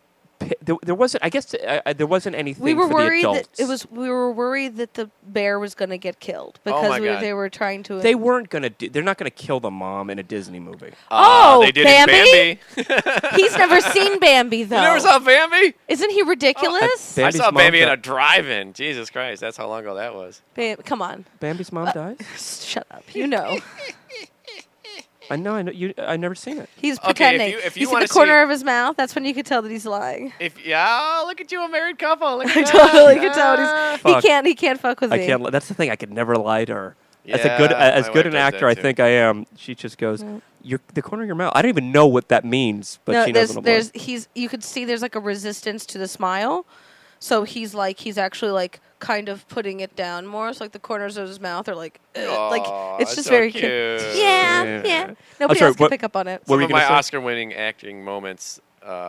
There wasn't. I guess there wasn't anything. we were for worried the that adults. it was. We were worried that the bear was going to get killed Oh because my God. they were trying to. They weren't going to. They're not going to kill the mom in a Disney movie. Oh, they did Bambi? in Bambi. He's never seen Bambi though. You never saw Bambi? Isn't he ridiculous? I- I Bambi's saw mom Bambi in died. a drive-in. Jesus Christ, that's how long ago that was. Come on, Bambi's mom dies. shut up. You know I know. I never seen it. he's Okay, if pretending. you You see wanna the corner see- of his mouth. That's when you could tell that he's lying. Look at you, a married couple. Look at I that. totally could tell. He's, Fuck. he can't fuck with I me. can't. That's the thing. I could never lie to her. Yeah, as my good wife an does actor that I too. think I am, she just goes, "You're the corner of your mouth." I don't even know what that means, but No, she knows what I'm there's like. you could see there's like a resistance to the smile. So he's actually like kind of putting it down more. So like the corners of his mouth are like Aw, it's that's just so very cute. Yeah. Yeah. Nobody sorry, else can what- pick up on it. what were Some you of my gonna say? Oscar-winning acting moments,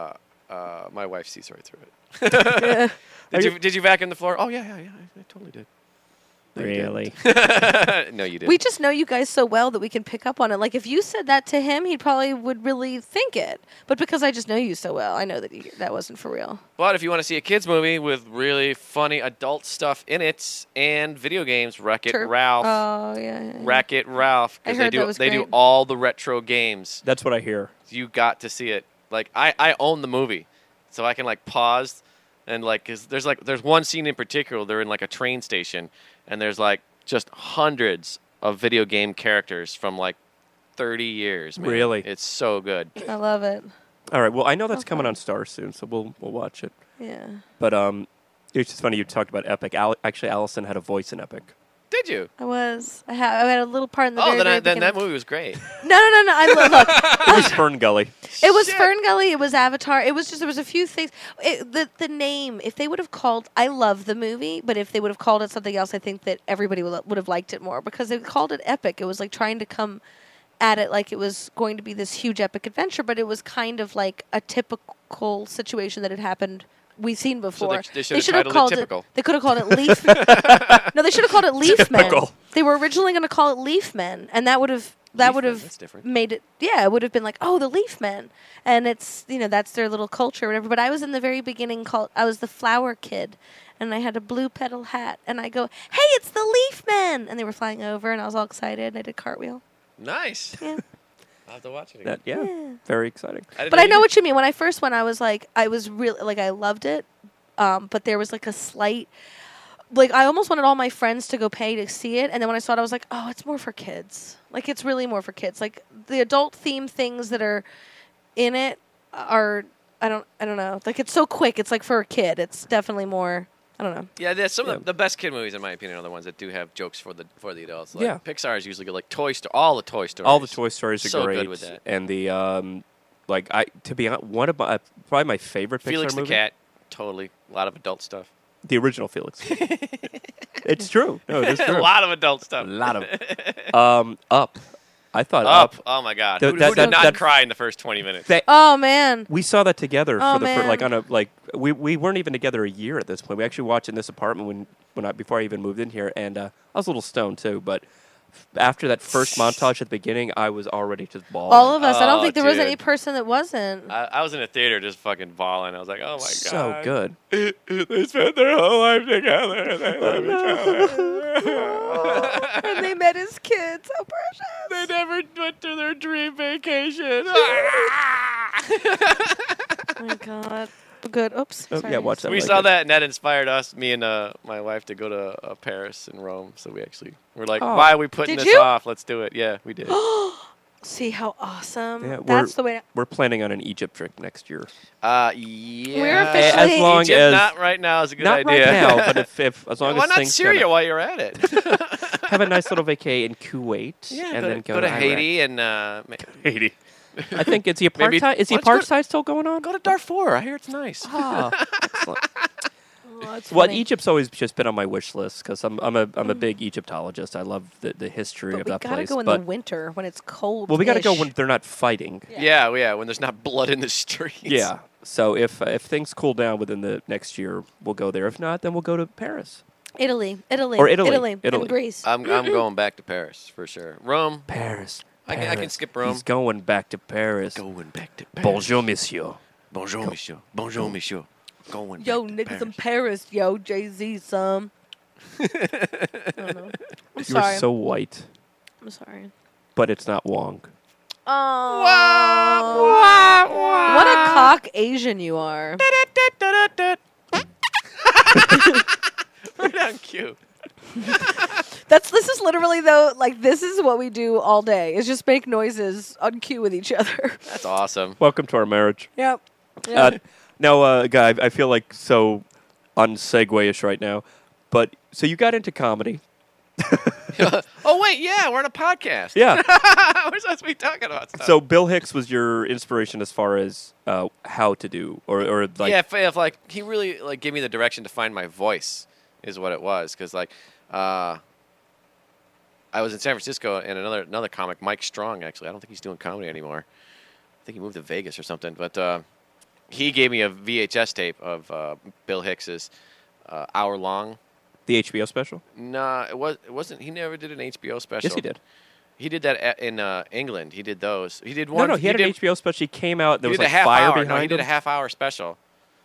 my wife sees right through it. Did you vacuum the floor? Oh yeah, I totally did. No, you Really? didn't. No, you didn't. We just know you guys so well that we can pick up on it. Like if you said that to him, he probably would really think it. But because I just know you so well, I know that that wasn't for real. But if you want to see a kids movie with really funny adult stuff in it and video games, Wreck-It Sure. Ralph. Oh yeah. Wreck-It Ralph. I 'cause heard that was they do great. all the retro games. That's what I hear. You got to see it. Like I own the movie, so I can like pause and like 'cause there's one scene in particular. They're in like a train station, and there's like just hundreds of video game characters from like 30 years. Man. Really? It's so good. I love it. All right. Well, I know that's Okay. coming on Stars soon, so we'll watch it. Yeah. But it's just funny you talked about Epic. Actually, Allison had a voice in Epic. Did you? I had a little part in the very, Oh, very then that beginning. movie was great. No. Look, It was Fern Gully. it was Shit. Fern Gully. It was Avatar. It was just there was a few things. The name. If they would have called, I love the movie, but if they would have called it something else, I think that everybody would have liked it more because they called it epic. It was like trying to come at it like it was going to be this huge epic adventure, but it was kind of like a typical situation that had happened. We've seen before. they should have should titled it called Typical. They could have called it Leaf. No, they should have called it Leaf Men. Typical. They were originally going to call it Leaf Men, and that would have Leaf Men, that's different. made it. Yeah, it would have been like, oh, the Leaf Men, and it's that's their little culture or whatever. But I was in the very beginning I was the flower kid, and I had a blue petal hat, and I go, hey, it's the Leaf Men, and they were flying over, and I was all excited, and I did cartwheel. Nice. Yeah. I'll have to watch it That again. very exciting. But I know what you mean. When I first went, I was really like, I loved it. But there was like a slight, like, I almost wanted all my friends to go pay to see it. And then when I saw it, I was like, oh, it's more for kids. Like, it's really more for kids. Like, the adult theme things that are in it are, I don't know. Like, it's so quick. It's like for a kid. It's definitely more, I don't know. Yeah, there's some of the best kid movies, in my opinion, are the ones that do have jokes for the adults. Like, Yeah. Pixar is usually good. Like Toy Story, all the Toy Stories. All the Toy Stories are So great. good with that. And the to be honest, one of my probably my favorite Felix Pixar the movie. Cat, totally. A lot of adult stuff. The original Felix. It's true. No, it is A true. lot of adult stuff. A lot of Up. I thought Up. Oh my God. Th- Who that- did not that- cry in the first 20 minutes? Oh, man. we saw that together Oh, for the man. like on a like we weren't even together a year at this point. We actually watched in this apartment before I even moved in here, and I was a little stoned too. But after that first montage at the beginning, I was already just bawling. All of us. I don't Oh, think there was dude. any person that wasn't. I was in a theater just fucking bawling. I was like, oh my God. So good. They spent their whole life together. And they love each other. And they met as kids. How precious. They never went to their dream vacation. Oh, my God. Good. Oops. Oh, Sorry. yeah, watch that. We like saw it. that, and that inspired us, me and my wife, to go to Paris and Rome. So we actually were like, Oh. why are we putting Did this you? off? Let's do it. Yeah, we did. See how awesome. Yeah, That's the way. We're planning on an Egypt trip next year. Yeah. We're officially- As long Egypt, as not right now is a good not idea. right now, but if as long Why as not things Syria kinda- while you're at it? have a nice little vacay in Kuwait, Yeah, and then go to Iraq. Haiti and Haiti. I think is the Maybe- apartheid. Is the why don't you apartheid still going on? go to Darfur. I hear it's nice. Ah, excellent. Oh, that's Well, funny. Egypt's always just been on my wish list because I'm a big Egyptologist. I love the history But of we that gotta place. go in but the winter when it's cold. well, we got to go when they're not fighting. Yeah, when there's not blood in the streets. Yeah. So if things cool down within the next year, we'll go there. If not, then we'll go to Paris. Italy, Or Italy. and Greece. I'm going back to Paris for sure. Rome. Paris. I can Paris. skip Rome. He's going back to Paris. Going back to Paris. Bonjour, monsieur. Bonjour, monsieur. Bonjour, monsieur. Going Yo, back to niggas Paris. in Paris. Yo, Jay-Z, some. I don't know. I'm You're sorry. so white, I'm sorry. but it's not Wong. Oh. What a cock Asian you are. Right on cue. This is literally though, like, this is what we do all day, is just make noises on cue with each other. That's awesome. Welcome to our marriage. Yep. Guy, I feel like so unsegue-ish right now, but so you got into comedy. Oh wait, yeah, we're on a podcast. Yeah. We're supposed to be talking about stuff. So Bill Hicks was your inspiration as far as how to do, or like yeah, if like he really like gave me the direction to find my voice is what it was, because like I was in San Francisco and another comic, Mike Strong. Actually, I don't think he's doing comedy anymore. I think he moved to Vegas or something. But he gave me a VHS tape of Bill Hicks's hour long. the HBO special. No, it wasn't. He never did an HBO special. Yes, he did. He did that in England. He did those. He did one. No, he had did, an HBO special. He came out. There he was did like a half fire hour. behind No, he him. did a half-hour special.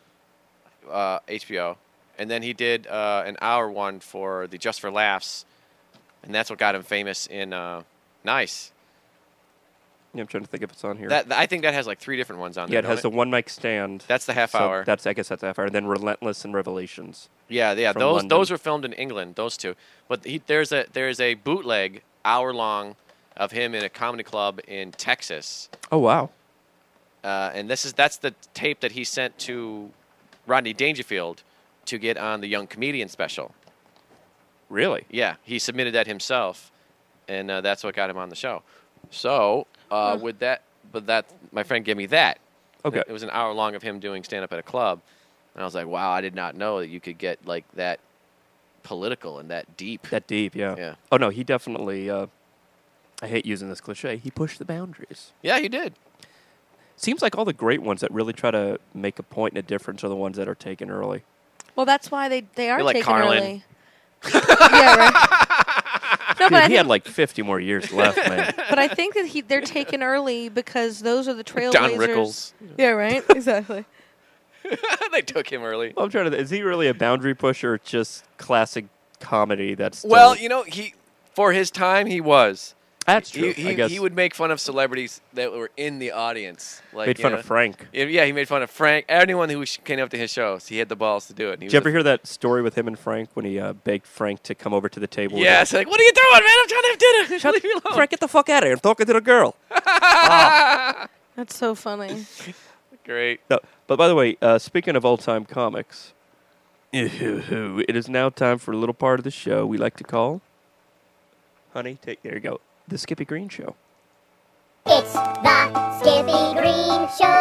HBO, and then he did an hour one for the Just for Laughs, and that's what got him famous in Nice. Yeah, I'm trying to think if it's on here. That I think that has like 3 different ones on there. yeah, it don't has the one mic stand. That's the half So hour. I guess that's the half hour. And then Relentless and Revelations. Yeah. from Those London. those were filmed in England. Those two, but there's a bootleg hour long of him in a comedy club in Texas. Oh wow. And that's the tape that he sent to Rodney Dangerfield to get on the Young Comedian special. Really? Yeah, he submitted that himself, and that's what got him on the show. So with that, my friend gave me that. Okay. It was an hour long of him doing stand up at a club, and I was like, wow, I did not know that you could get like that political and that deep. That deep, yeah. Yeah. Oh no, he definitely. I hate using this cliche. He pushed the boundaries. Yeah, he did. Seems like all the great ones that really try to make a point and a difference are the ones that are taken early. Well, that's why they are You're like taken Carlin. early. Yeah, right. No, Dude, but I he had think, like 50 more years left, man. but I think that they're taken early because those are the trailblazers. Don Rickles. Yeah, right. Exactly. They took him early. I'm trying to. Is he really a boundary pusher? Or just classic comedy? That's still, Well, he for his time he was. That's true. I He, guess he would make fun of celebrities that were in the audience. Like, made you fun know, of Frank. Yeah, he made fun of Frank. Anyone who came up to his shows, he had the balls to do it. And he Did you was ever hear that story with him and Frank when he begged Frank to come over to the table? with Yeah, him? it's like, what are you doing, man? I'm trying to have dinner. Leave me alone. Frank, get the fuck out of here! I'm talking to the girl. That's so funny. Great. No, but by the way, speaking of old-time comics, it is now time for a little part of the show we like to call, honey, there you go, the Skippy Green Show. It's the Skippy Green Show.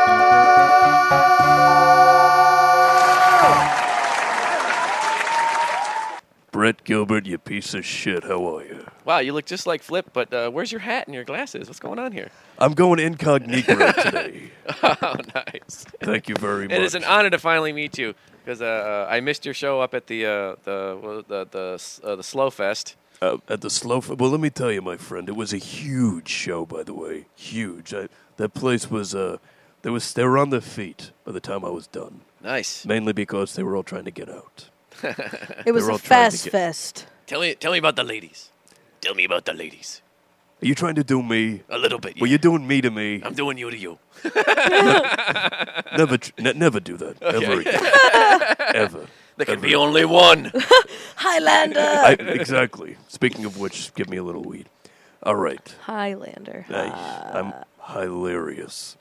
Brett Gilbert, you piece of shit, how are you? Wow, you look just like Flip, but where's your hat and your glasses? What's going on here? I'm going incognito today. Oh, nice. Thank you very much. It is an honor to finally meet you because I missed your show up at the Slow Fest. At the well, let me tell you, my friend, it was a huge show, by the way. Huge. That place was, they were on their feet by the time I was done. Nice. Mainly because they were all trying to get out. It was They're a all trying to fast get- fest. Tell me about the ladies. Tell me about the ladies. Are you trying to do me? A little bit. Well, Yeah. you're doing me to me. I'm doing you to you. Never do that. Ever again. Ever. There can be only one. Highlander. Exactly. Speaking of which, give me a little weed. All right. Highlander. I'm hilarious.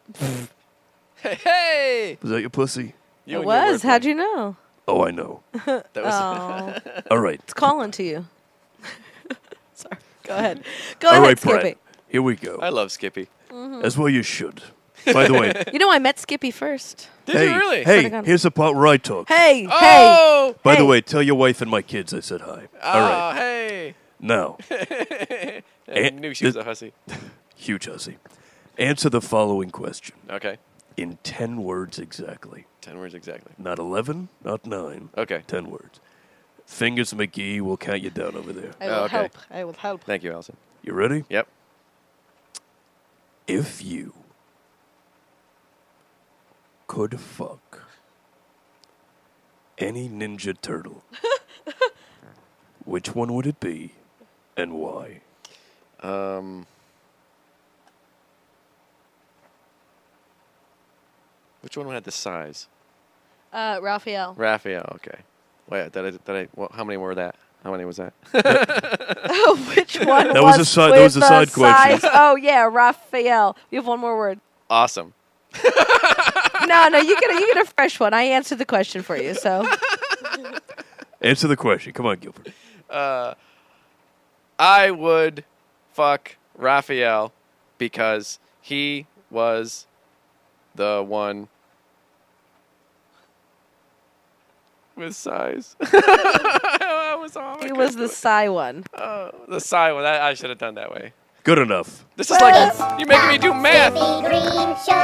Hey. Was that your pussy? You It and your was. wordplay. How'd you know? Oh, I know. That was. Oh, All right. it's calling to you. Sorry. Go ahead. Go All ahead, right, Skippy. Brett. Here we go. I love Skippy. As well you should. By the way, You know, I met Skippy first. Did hey, you really? hey, Should've gone. here's the part where I talk. Hey, Oh. By the hey. way, tell your wife and my kids I said hi. All right. Hey. Now, I And knew she was this- a hussy. huge hussy. Answer the following question Okay. in 10 words exactly. 10 words exactly. Not 11, not 9. Okay. 10 words. Fingers McGee will count you down over there. I will Okay. help. I will help. Thank you, Allison. You ready? Yep. If you could fuck any Ninja Turtle, which one would it be and why? Which one had the size? Raphael. Raphael. Okay. Wait, how many were that? How many was that? Which one That was a side- that with was a the side question. size? Oh, yeah, Raphael. You have one more word. Awesome. No, you get a fresh one. I answered the question for you, so. Answer the question. Come on, Gilbert. I would fuck Raphael because he was the one with size. I was off. He was the Psy one. The side one. I should have done that way. Good enough. This is like you're making me do math. Skippy Green Show.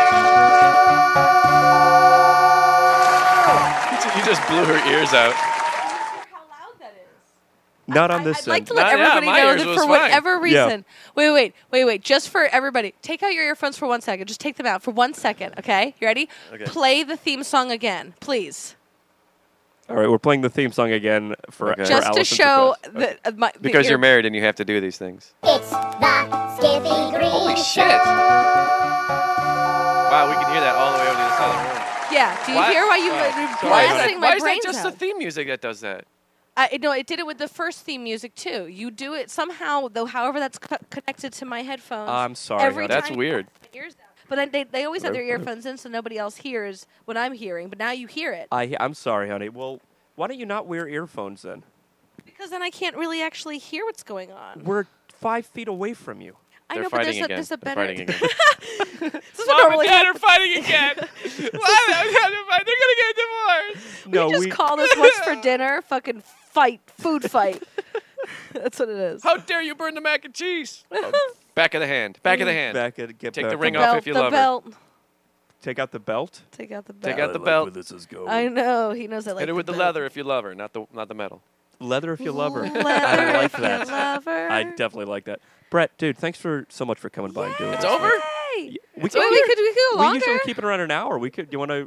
You just blew her ears out. How loud that is. Not on this I'd like end. to let No, yeah, everybody my know ears that was for fine. whatever Yeah. reason. Wait. Just for everybody, take out your earphones for 1 second. Just take them out for 1 second, okay? You ready? Okay. Play the theme song again, please. All right, we're playing the theme song again for, Okay. for Just to Allison's show request. the Because you're married and you have to do these things. It's the Skippy Green Holy Show. shit. Wow, we can hear that all the way over the other side of the room. Yeah. Do you hear why you're blasting Why my is that brains just out? the theme music that does that? No, it did it with the first theme music too. You do it somehow, though. However, that's connected to my headphones. I'm sorry, Every honey. That's time weird. my ears down. But then they always have their earphones in, so nobody else hears what I'm hearing. But now you hear it I'm sorry, honey. Well, why don't you not wear earphones then? because then I can't really actually hear what's going on. We're 5 feet away from you. I They're know, but fighting again. there's a They're better. fighting again. This is what normally happens. fighting again. They're gonna get divorced. No, we just call this "What's for dinner?" Fucking food fight. That's what it is. How dare you burn the mac and cheese? Back of the hand. Back of the hand. Back at, get Take back the ring on- off Belt, if you the love her. belt. Take out the belt. Take out the belt. Take out I the like belt. where this is going. I know he knows I like Hit her with the belt. leather if you love her, not the metal. Leather if you love her. Leather I like if you that. love her. I definitely like that. Brett, dude, thanks so much for coming by and doing It's this. over? Hey. We Wait, we could go We longer. usually keep it around an hour. Do you want to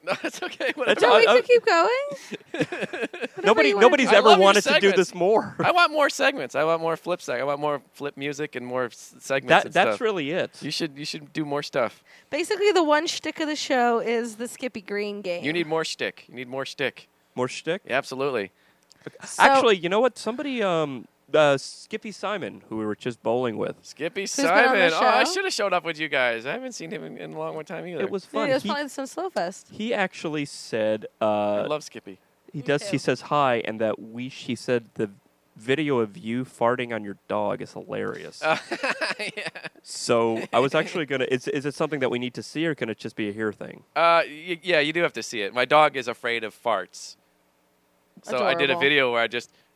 No, it's okay. That's No, all- we can keep going. Nobody's I ever love your wanted to do segments. this more. I want more segments. I want more flip I want more flip music and more segments. and That's stuff. really it. You should do more stuff. Basically, the one shtick of the show is the Skippy Green game. You need more shtick. You need more shtick. More shtick. Yeah, absolutely. So- Actually, you know what? Somebody, Skippy Simon, who we were just bowling with, Skippy been on Simon. the Oh, I show? should have showed up with you guys. I haven't seen him in a long time either. it was Yeah, fun. it was He- probably some Slowfest. He actually said I love Skippy. he Me does. too. He says hi, and that he said the video of you farting on your dog is hilarious. Yeah. So I was actually gonna. Is it something that we need to see, or can it just be a hear thing? Yeah, you do have to see it. My dog is afraid of farts. So I did a Adorable. video where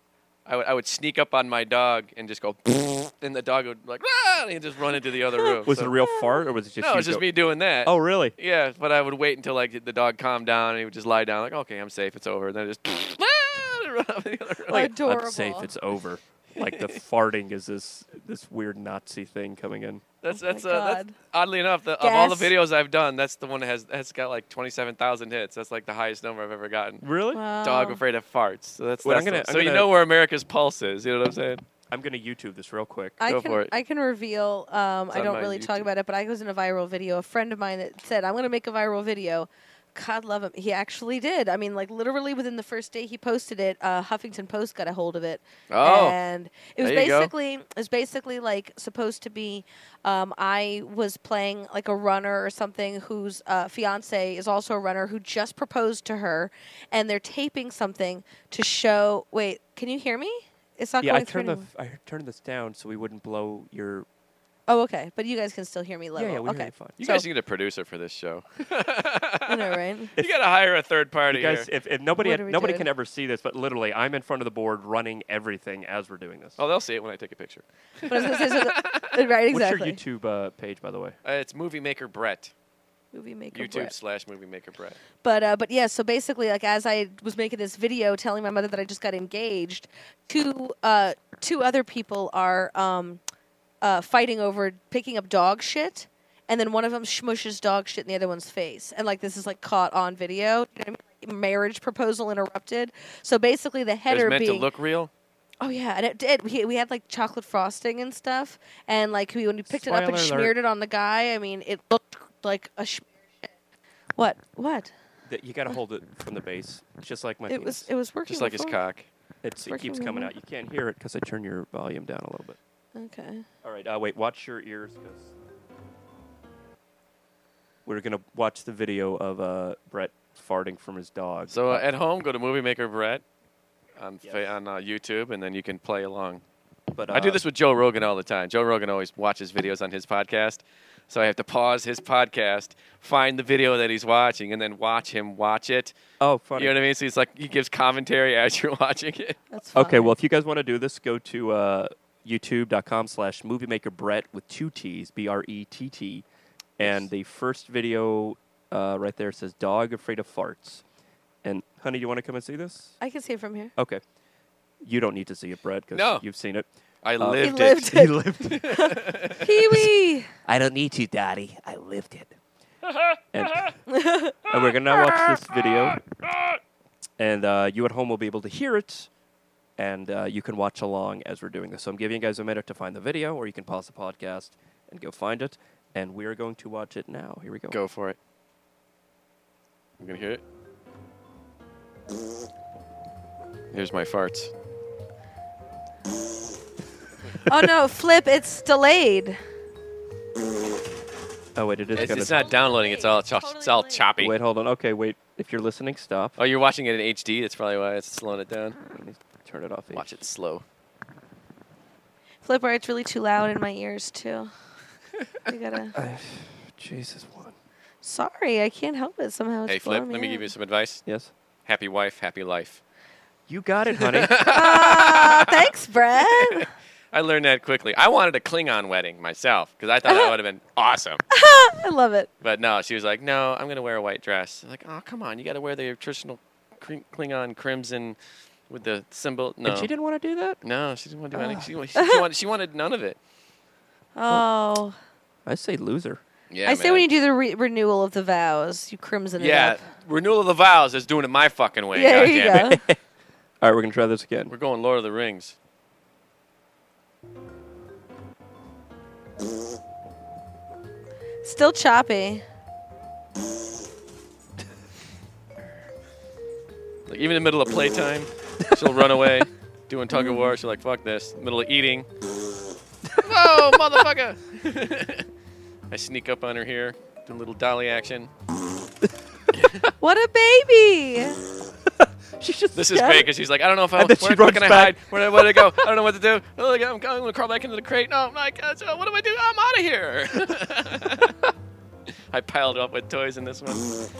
I would sneak up on my dog and just go, and the dog would like, ah, and he'd just run into the other room. Was So- it a real fart, or was it just? No, you it's just go- me doing that. Oh, really? Yeah, but I would wait until like the dog calmed down and he would just lie down like, okay, I'm safe, it's over. And then just and run up in the other room. Like, Adorable. I'm safe. It's over. Like the farting is this weird Nazi thing coming in. That's Oh my that's God. oddly enough, of all the Gas. videos I've done, that's the one that has got like 27,000 hits. That's like the highest number I've ever gotten. Really? Wow. Dog afraid of farts. So that's, Wait, that's I'm gonna- the- I'm so you gonna- know where America's pulse is. You know what I'm saying? I'm gonna YouTube this real quick. Go for it. I can reveal. I on don't my really talk YouTube. about it, but I was in a viral video. A friend of mine that said, "I'm going to make a viral video." God love him. He actually did. I mean, like literally within the first day he posted it, Huffington Post got a hold of it. Oh, and it was there you go. basically like supposed to be. I was playing like a runner or something whose fiance is also a runner who just proposed to her, and they're taping something to show. Wait, can you hear me? It's not Yeah, going I through. turned anymore. I turned this down so we wouldn't blow your. Oh, okay. But you guys can still hear me level. Yeah, we okay. hear you fine. you So- guys need a producer for this show. I know, right? You got to hire a third party You guys, here. if nobody What are we nobody doing? can ever see this, but literally, I'm in front of the board running everything as we're doing this. Oh, they'll see it when I take a picture. But I was gonna say, right, exactly. What's your YouTube page, by the way? It's Movie Maker Brett. Movie maker Brett. YouTube/Movie Maker Brett. But yeah, so basically, like as I was making this video telling my mother that I just got engaged, two other people are fighting over picking up dog shit, and then one of them smushes dog shit in the other one's face, and like this is like caught on video. You know what I mean? Like, marriage proposal interrupted. So basically, the It was header meant being to look real. Oh yeah, and it did. We had like chocolate frosting and stuff, and like when we picked it up and Spoiler smeared it on the guy, I mean, it looked like a. What? You got to hold it from the base, just like my. It was working. Just like his before. cock. It working keeps coming before. out. You can't hear it because I turn your volume down a little bit. Okay. All right, wait. Watch your ears, because we're gonna watch the video of Brett farting from his dog. So at home, go to Movie Maker Brett on Yes. on YouTube, and then you can play along. but I do this with Joe Rogan all the time. Joe Rogan always watches videos on his podcast, so I have to pause his podcast, find the video that he's watching, and then watch him watch it. Oh, funny. You know what I mean? So he's like, he gives commentary as you're watching it. That's fine. Okay, well, if you guys want to do this, go to youtube.com/moviemakerbrett with 2 T's, BRETT. And the first video right there says, "Dog afraid of farts." And, honey, you want to come and see this? I can see it from here. Okay. You don't need to see it, Brett, because No. you've seen it. I He lived lived it. it. lived it. Pee wee. I don't need to, Daddy. I lived it. and we're going to now watch this video. And you at home will be able to hear it. And you can watch along as we're doing this. So I'm giving you guys a minute to find the video, or you can pause the podcast and go find it. And we are going to watch it now. Here we go. Go for it. You gonna hear it? Here's my farts. Oh no, Flip! It's delayed. Oh, wait, it is going It's to... not downloading. It's all choppy. Wait, hold on. Okay, wait. If you're listening, stop. Oh, you're watching it in HD. That's probably why it's slowing it down. Let me turn it off. Watch it slow. Flip, where it's really too loud in my ears too. You gotta. Jesus, one. Sorry, I can't help it. Somehow it's Hey, Flip. blowing Let me out. give you some advice. Yes? Happy wife, happy life. You got it, honey. Thanks, Brett. I learned that quickly. I wanted a Klingon wedding myself because I thought that would have been awesome. I love it. But no, she was like, "No, I'm going to wear a white dress." I'm like, "Oh, come on, you got to wear the traditional Klingon crimson with the symbol." No, And she didn't want to do that? No, she didn't want to do anything. She wanted none of it. Oh, I say loser. Yeah, I say man. when you do the renewal of the vows, you crimson it Yeah, up. renewal of the vows is doing it my fucking way. Yeah, there you goddammit. go. All right, we're gonna try this again. We're going Lord of the Rings. Still choppy. Like, even in the middle of playtime, she'll run away, doing tug of war. She'll like, fuck this. Middle of eating. Whoa, motherfucker! I sneak up on her here, do a little dolly action. What a baby! She's just This is great because she's like, I don't know if And then she where runs can I back. hide? Where do I go? I don't know what to do. Oh, I'm going to crawl back into the crate. No, what do I do? I'm out of here. I piled up with toys in this one.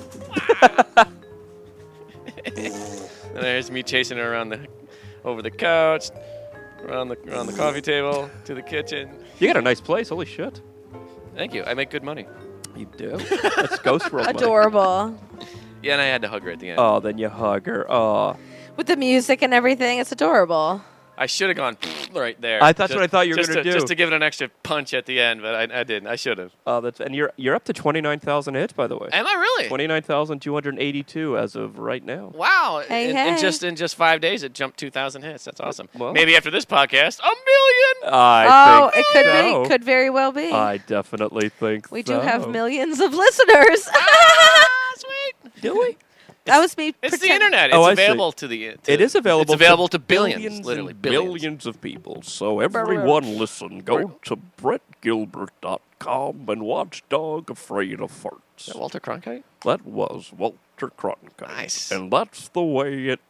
And there's me chasing her around over the couch, around the coffee table, to the kitchen. You got a nice place. Holy shit. Thank you. I make good money. You do. That's Ghost World. money. Adorable. Yeah, and I had to hug her at the end. Oh, then you hug her. Oh, With the music and everything, it's adorable. I should have gone right there. That's what I thought you were just gonna do. Just to give it an extra punch at the end, but I didn't. I should have. and you're up to 29,000 hits, by the way. Am I really? 29,282 as of right now. Wow! Hey, in hey. just 5 days, it jumped 2,000 hits. That's awesome. Well- Maybe after this podcast, 1 million. Oh, think it could so. be. Could very well be. I definitely think We so. do have millions of listeners. Ah, sweet. Do we? That was me. It's the pretend- internet. It's Oh, I see. available to the. It is available. It's available to billions, and literally billions. billions of people. So everyone, listen. Go to BrettGilbert.com and watch Dog Afraid of Farts. Is that Walter Cronkite? That was Walter Cronkite. Nice. And that's the way it.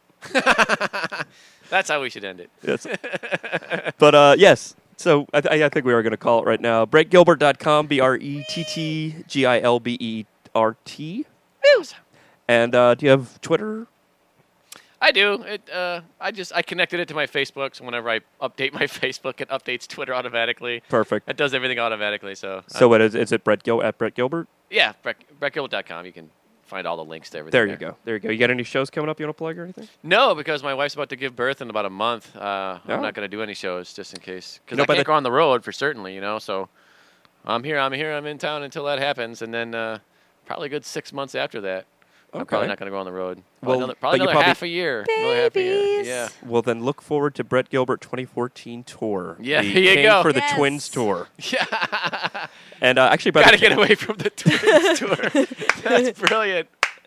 That's how we should end it. Yes. But yes. So I think we are going to call it right now. BrettGilbert.com. BrettGilbert. And do you have Twitter? I do. I connected it to my Facebook, so whenever I update my Facebook, it updates Twitter automatically. Perfect. It does everything automatically. So So is it Brett Gilbert? yeah, BrettGilbert.com. You can find all the links to everything. There you go. There you go. You got any shows coming up you want to plug or anything? No, because my wife's about to give birth in about a month. Oh. I'm not going to do any shows just in case. Because No, I by can't the- go on the road for certainly, so I'm here, I'm in town until that happens. And then probably a good 6 months after that, I'm Okay. probably not going to go on the road. Well, Probably but you another probably- half a year. Another half a year. Babies. Yeah. Well, then look forward to Brett Gilbert 2014 tour. Yeah, the here you King go. for the Yes. Twins tour. Yeah. And actually, by Got to the get away from the Twins tour. That's brilliant.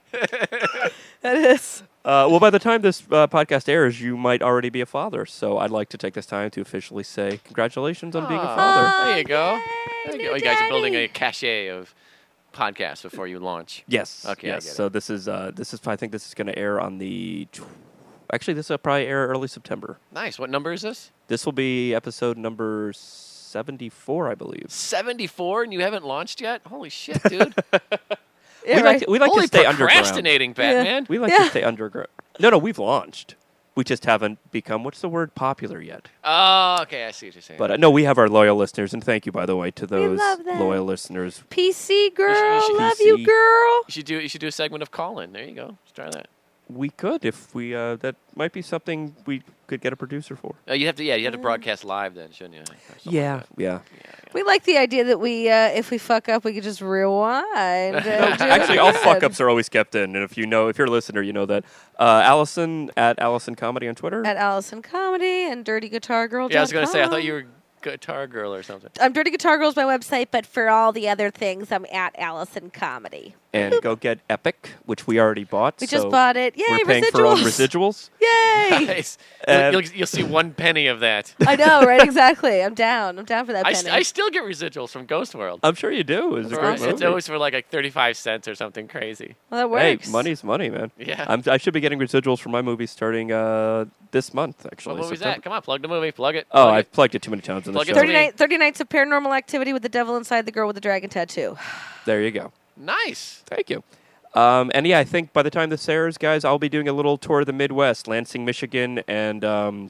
That is. by the time this podcast airs, you might already be a father. So I'd like to take this time to officially say congratulations on being a Aw. father. There you go. Yay, There you new go. You guys are building daddy. a cachet of podcasts before you launch. Yes. Okay, I Yes. get it. So this is. I think this is going to air on the. Actually, this will probably air early September. Nice. What number is this? This will be episode number 74, I believe. 74 and you haven't launched yet? Holy shit, dude. Yeah, we right. like to Holy stay underground. procrastinating, Batman. We like Yeah. to stay underground. No, we've launched. We just haven't become, what's the word, popular yet. Oh, okay. I see what you're saying. But no, we have our loyal listeners, and thank you, by the way, to those love them. loyal listeners. PC girl, should love PC. you, girl. you should do a segment of call-in. There you go. Let's try that. We could if we. That might be something we could get a producer for. You have to broadcast live then, shouldn't you? Or something Yeah, like yeah. that. Yeah. We like the idea that we, if we fuck up, we could just rewind. and do it Actually, all again. fuck ups are always kept in, and if you're a listener, you know that. Allison at Allison Comedy on Twitter. At Allison Comedy and DirtyGuitarGirl.com. Yeah, I was going to say, I thought you were Guitar Girl or something. Dirty Guitar Girl is my website, but for all the other things, I'm at Allison Comedy. And go get Epic, which we already bought. We so just bought it. Yay, We're paying residuals. for our own residuals. Yay! Nice. And- You'll see 1 penny of that. I know, right? Exactly. I'm down. I'm down for that penny. I still get residuals from Ghost World. I'm sure you do. It's a great movie. It's always for like 35 cents or something crazy. well, that Hey, works. money's money, man. Yeah. I should be getting residuals for my movie starting this month, actually. What movie's September. that? Come on, plug the movie. Plug it. Oh, Plug I've it. plugged it too many times in the Plug it show. to me. 30 nights of paranormal activity with the devil inside the girl with the dragon tattoo. There you go. Nice. Thank you. And yeah, I think by the time this airs, guys, I'll be doing a little tour of the Midwest, Lansing, Michigan, and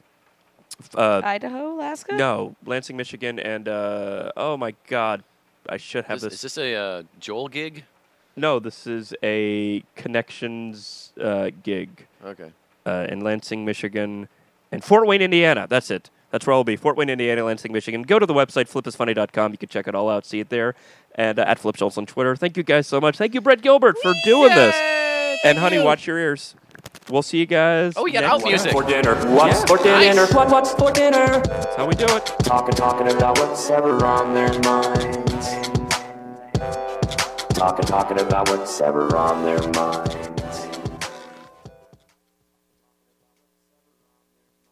Idaho, Alaska? no, Lansing, Michigan, and oh my God, I should have Is this. this a Joel gig? No, this is a Connections gig Okay. in Lansing, Michigan, and Fort Wayne, Indiana. That's it. That's where I'll be. Fort Wayne, Indiana, Lansing, Michigan. Go to the website, flipusfunny.com. You can check it all out, see it there. and at Flip Schultz on Twitter. Thank you guys so much. Thank you, Brett Gilbert, for doing this. And honey, watch your ears. We'll see you guys. Oh, we got next out time. music. For dinner? What's Yeah. for dinner? Nice. What's for dinner? That's how we do it. Talking about what's ever on their minds. Talking about what's ever on their minds.